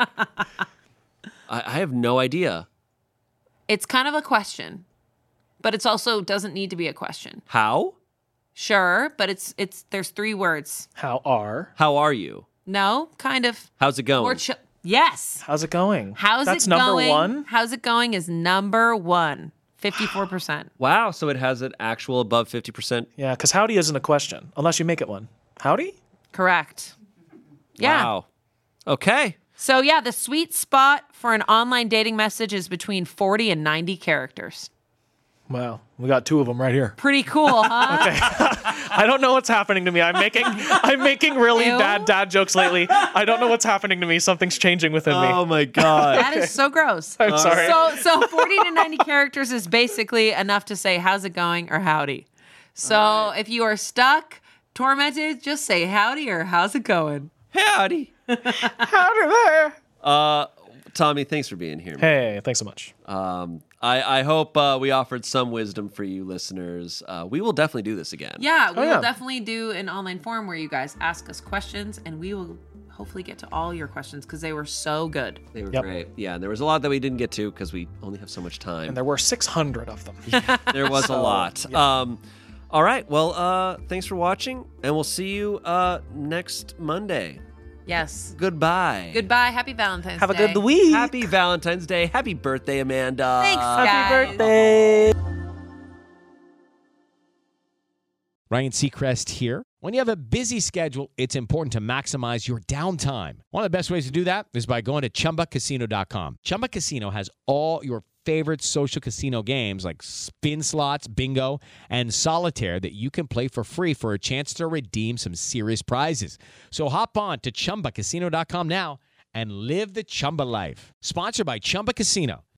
I have no idea. It's kind of a question, but it's also doesn't need to be a question. How? Sure, but it's there's three words. How are? How are you? No, kind of. How's it going? Or yes. How's it going? How's That's it number going? one? How's it going is number one. 54%. Wow, so it has an actual above 50%. Yeah, because howdy isn't a question unless you make it one. Howdy? Correct. Yeah. Wow. Okay. So yeah, the sweet spot for an online dating message is between 40 and 90 characters. Wow. We got two of them right here. Pretty cool, huh? I don't know what's happening to me. I'm making really Ew. bad dad jokes lately. I don't know what's happening to me. Something's changing within me. Oh my God. That is so gross. I'm sorry. So 40 to 90 characters is basically enough to say how's it going or howdy. So if you are stuck, tormented, just say howdy or how's it going. Howdy. Howdy there. Tommy, thanks for being here. Man. Hey, thanks so much. I hope we offered some wisdom for you listeners. We will definitely do this again. Yeah, we yeah. will definitely do an online forum where you guys ask us questions and we will hopefully get to all your questions because they were so good. They were Yep. great. Yeah, and there was a lot that we didn't get to because we only have so much time. And there were 600 of them. There was a lot. All right. Well, thanks for watching, and we'll see you next Monday. Yes. Goodbye. Goodbye. Happy Valentine's Have a Day. good week. Happy Valentine's Day. Happy birthday, Amanda. Thanks, Happy guys. birthday. Ryan Seacrest here. When you have a busy schedule, it's important to maximize your downtime. One of the best ways to do that is by going to ChumbaCasino.com. Chumba Casino has all your favorite social casino games like spin slots, bingo, and solitaire that you can play for free for a chance to redeem some serious prizes. So hop on to ChumbaCasino.com now and live the Chumba life. Sponsored by Chumba Casino.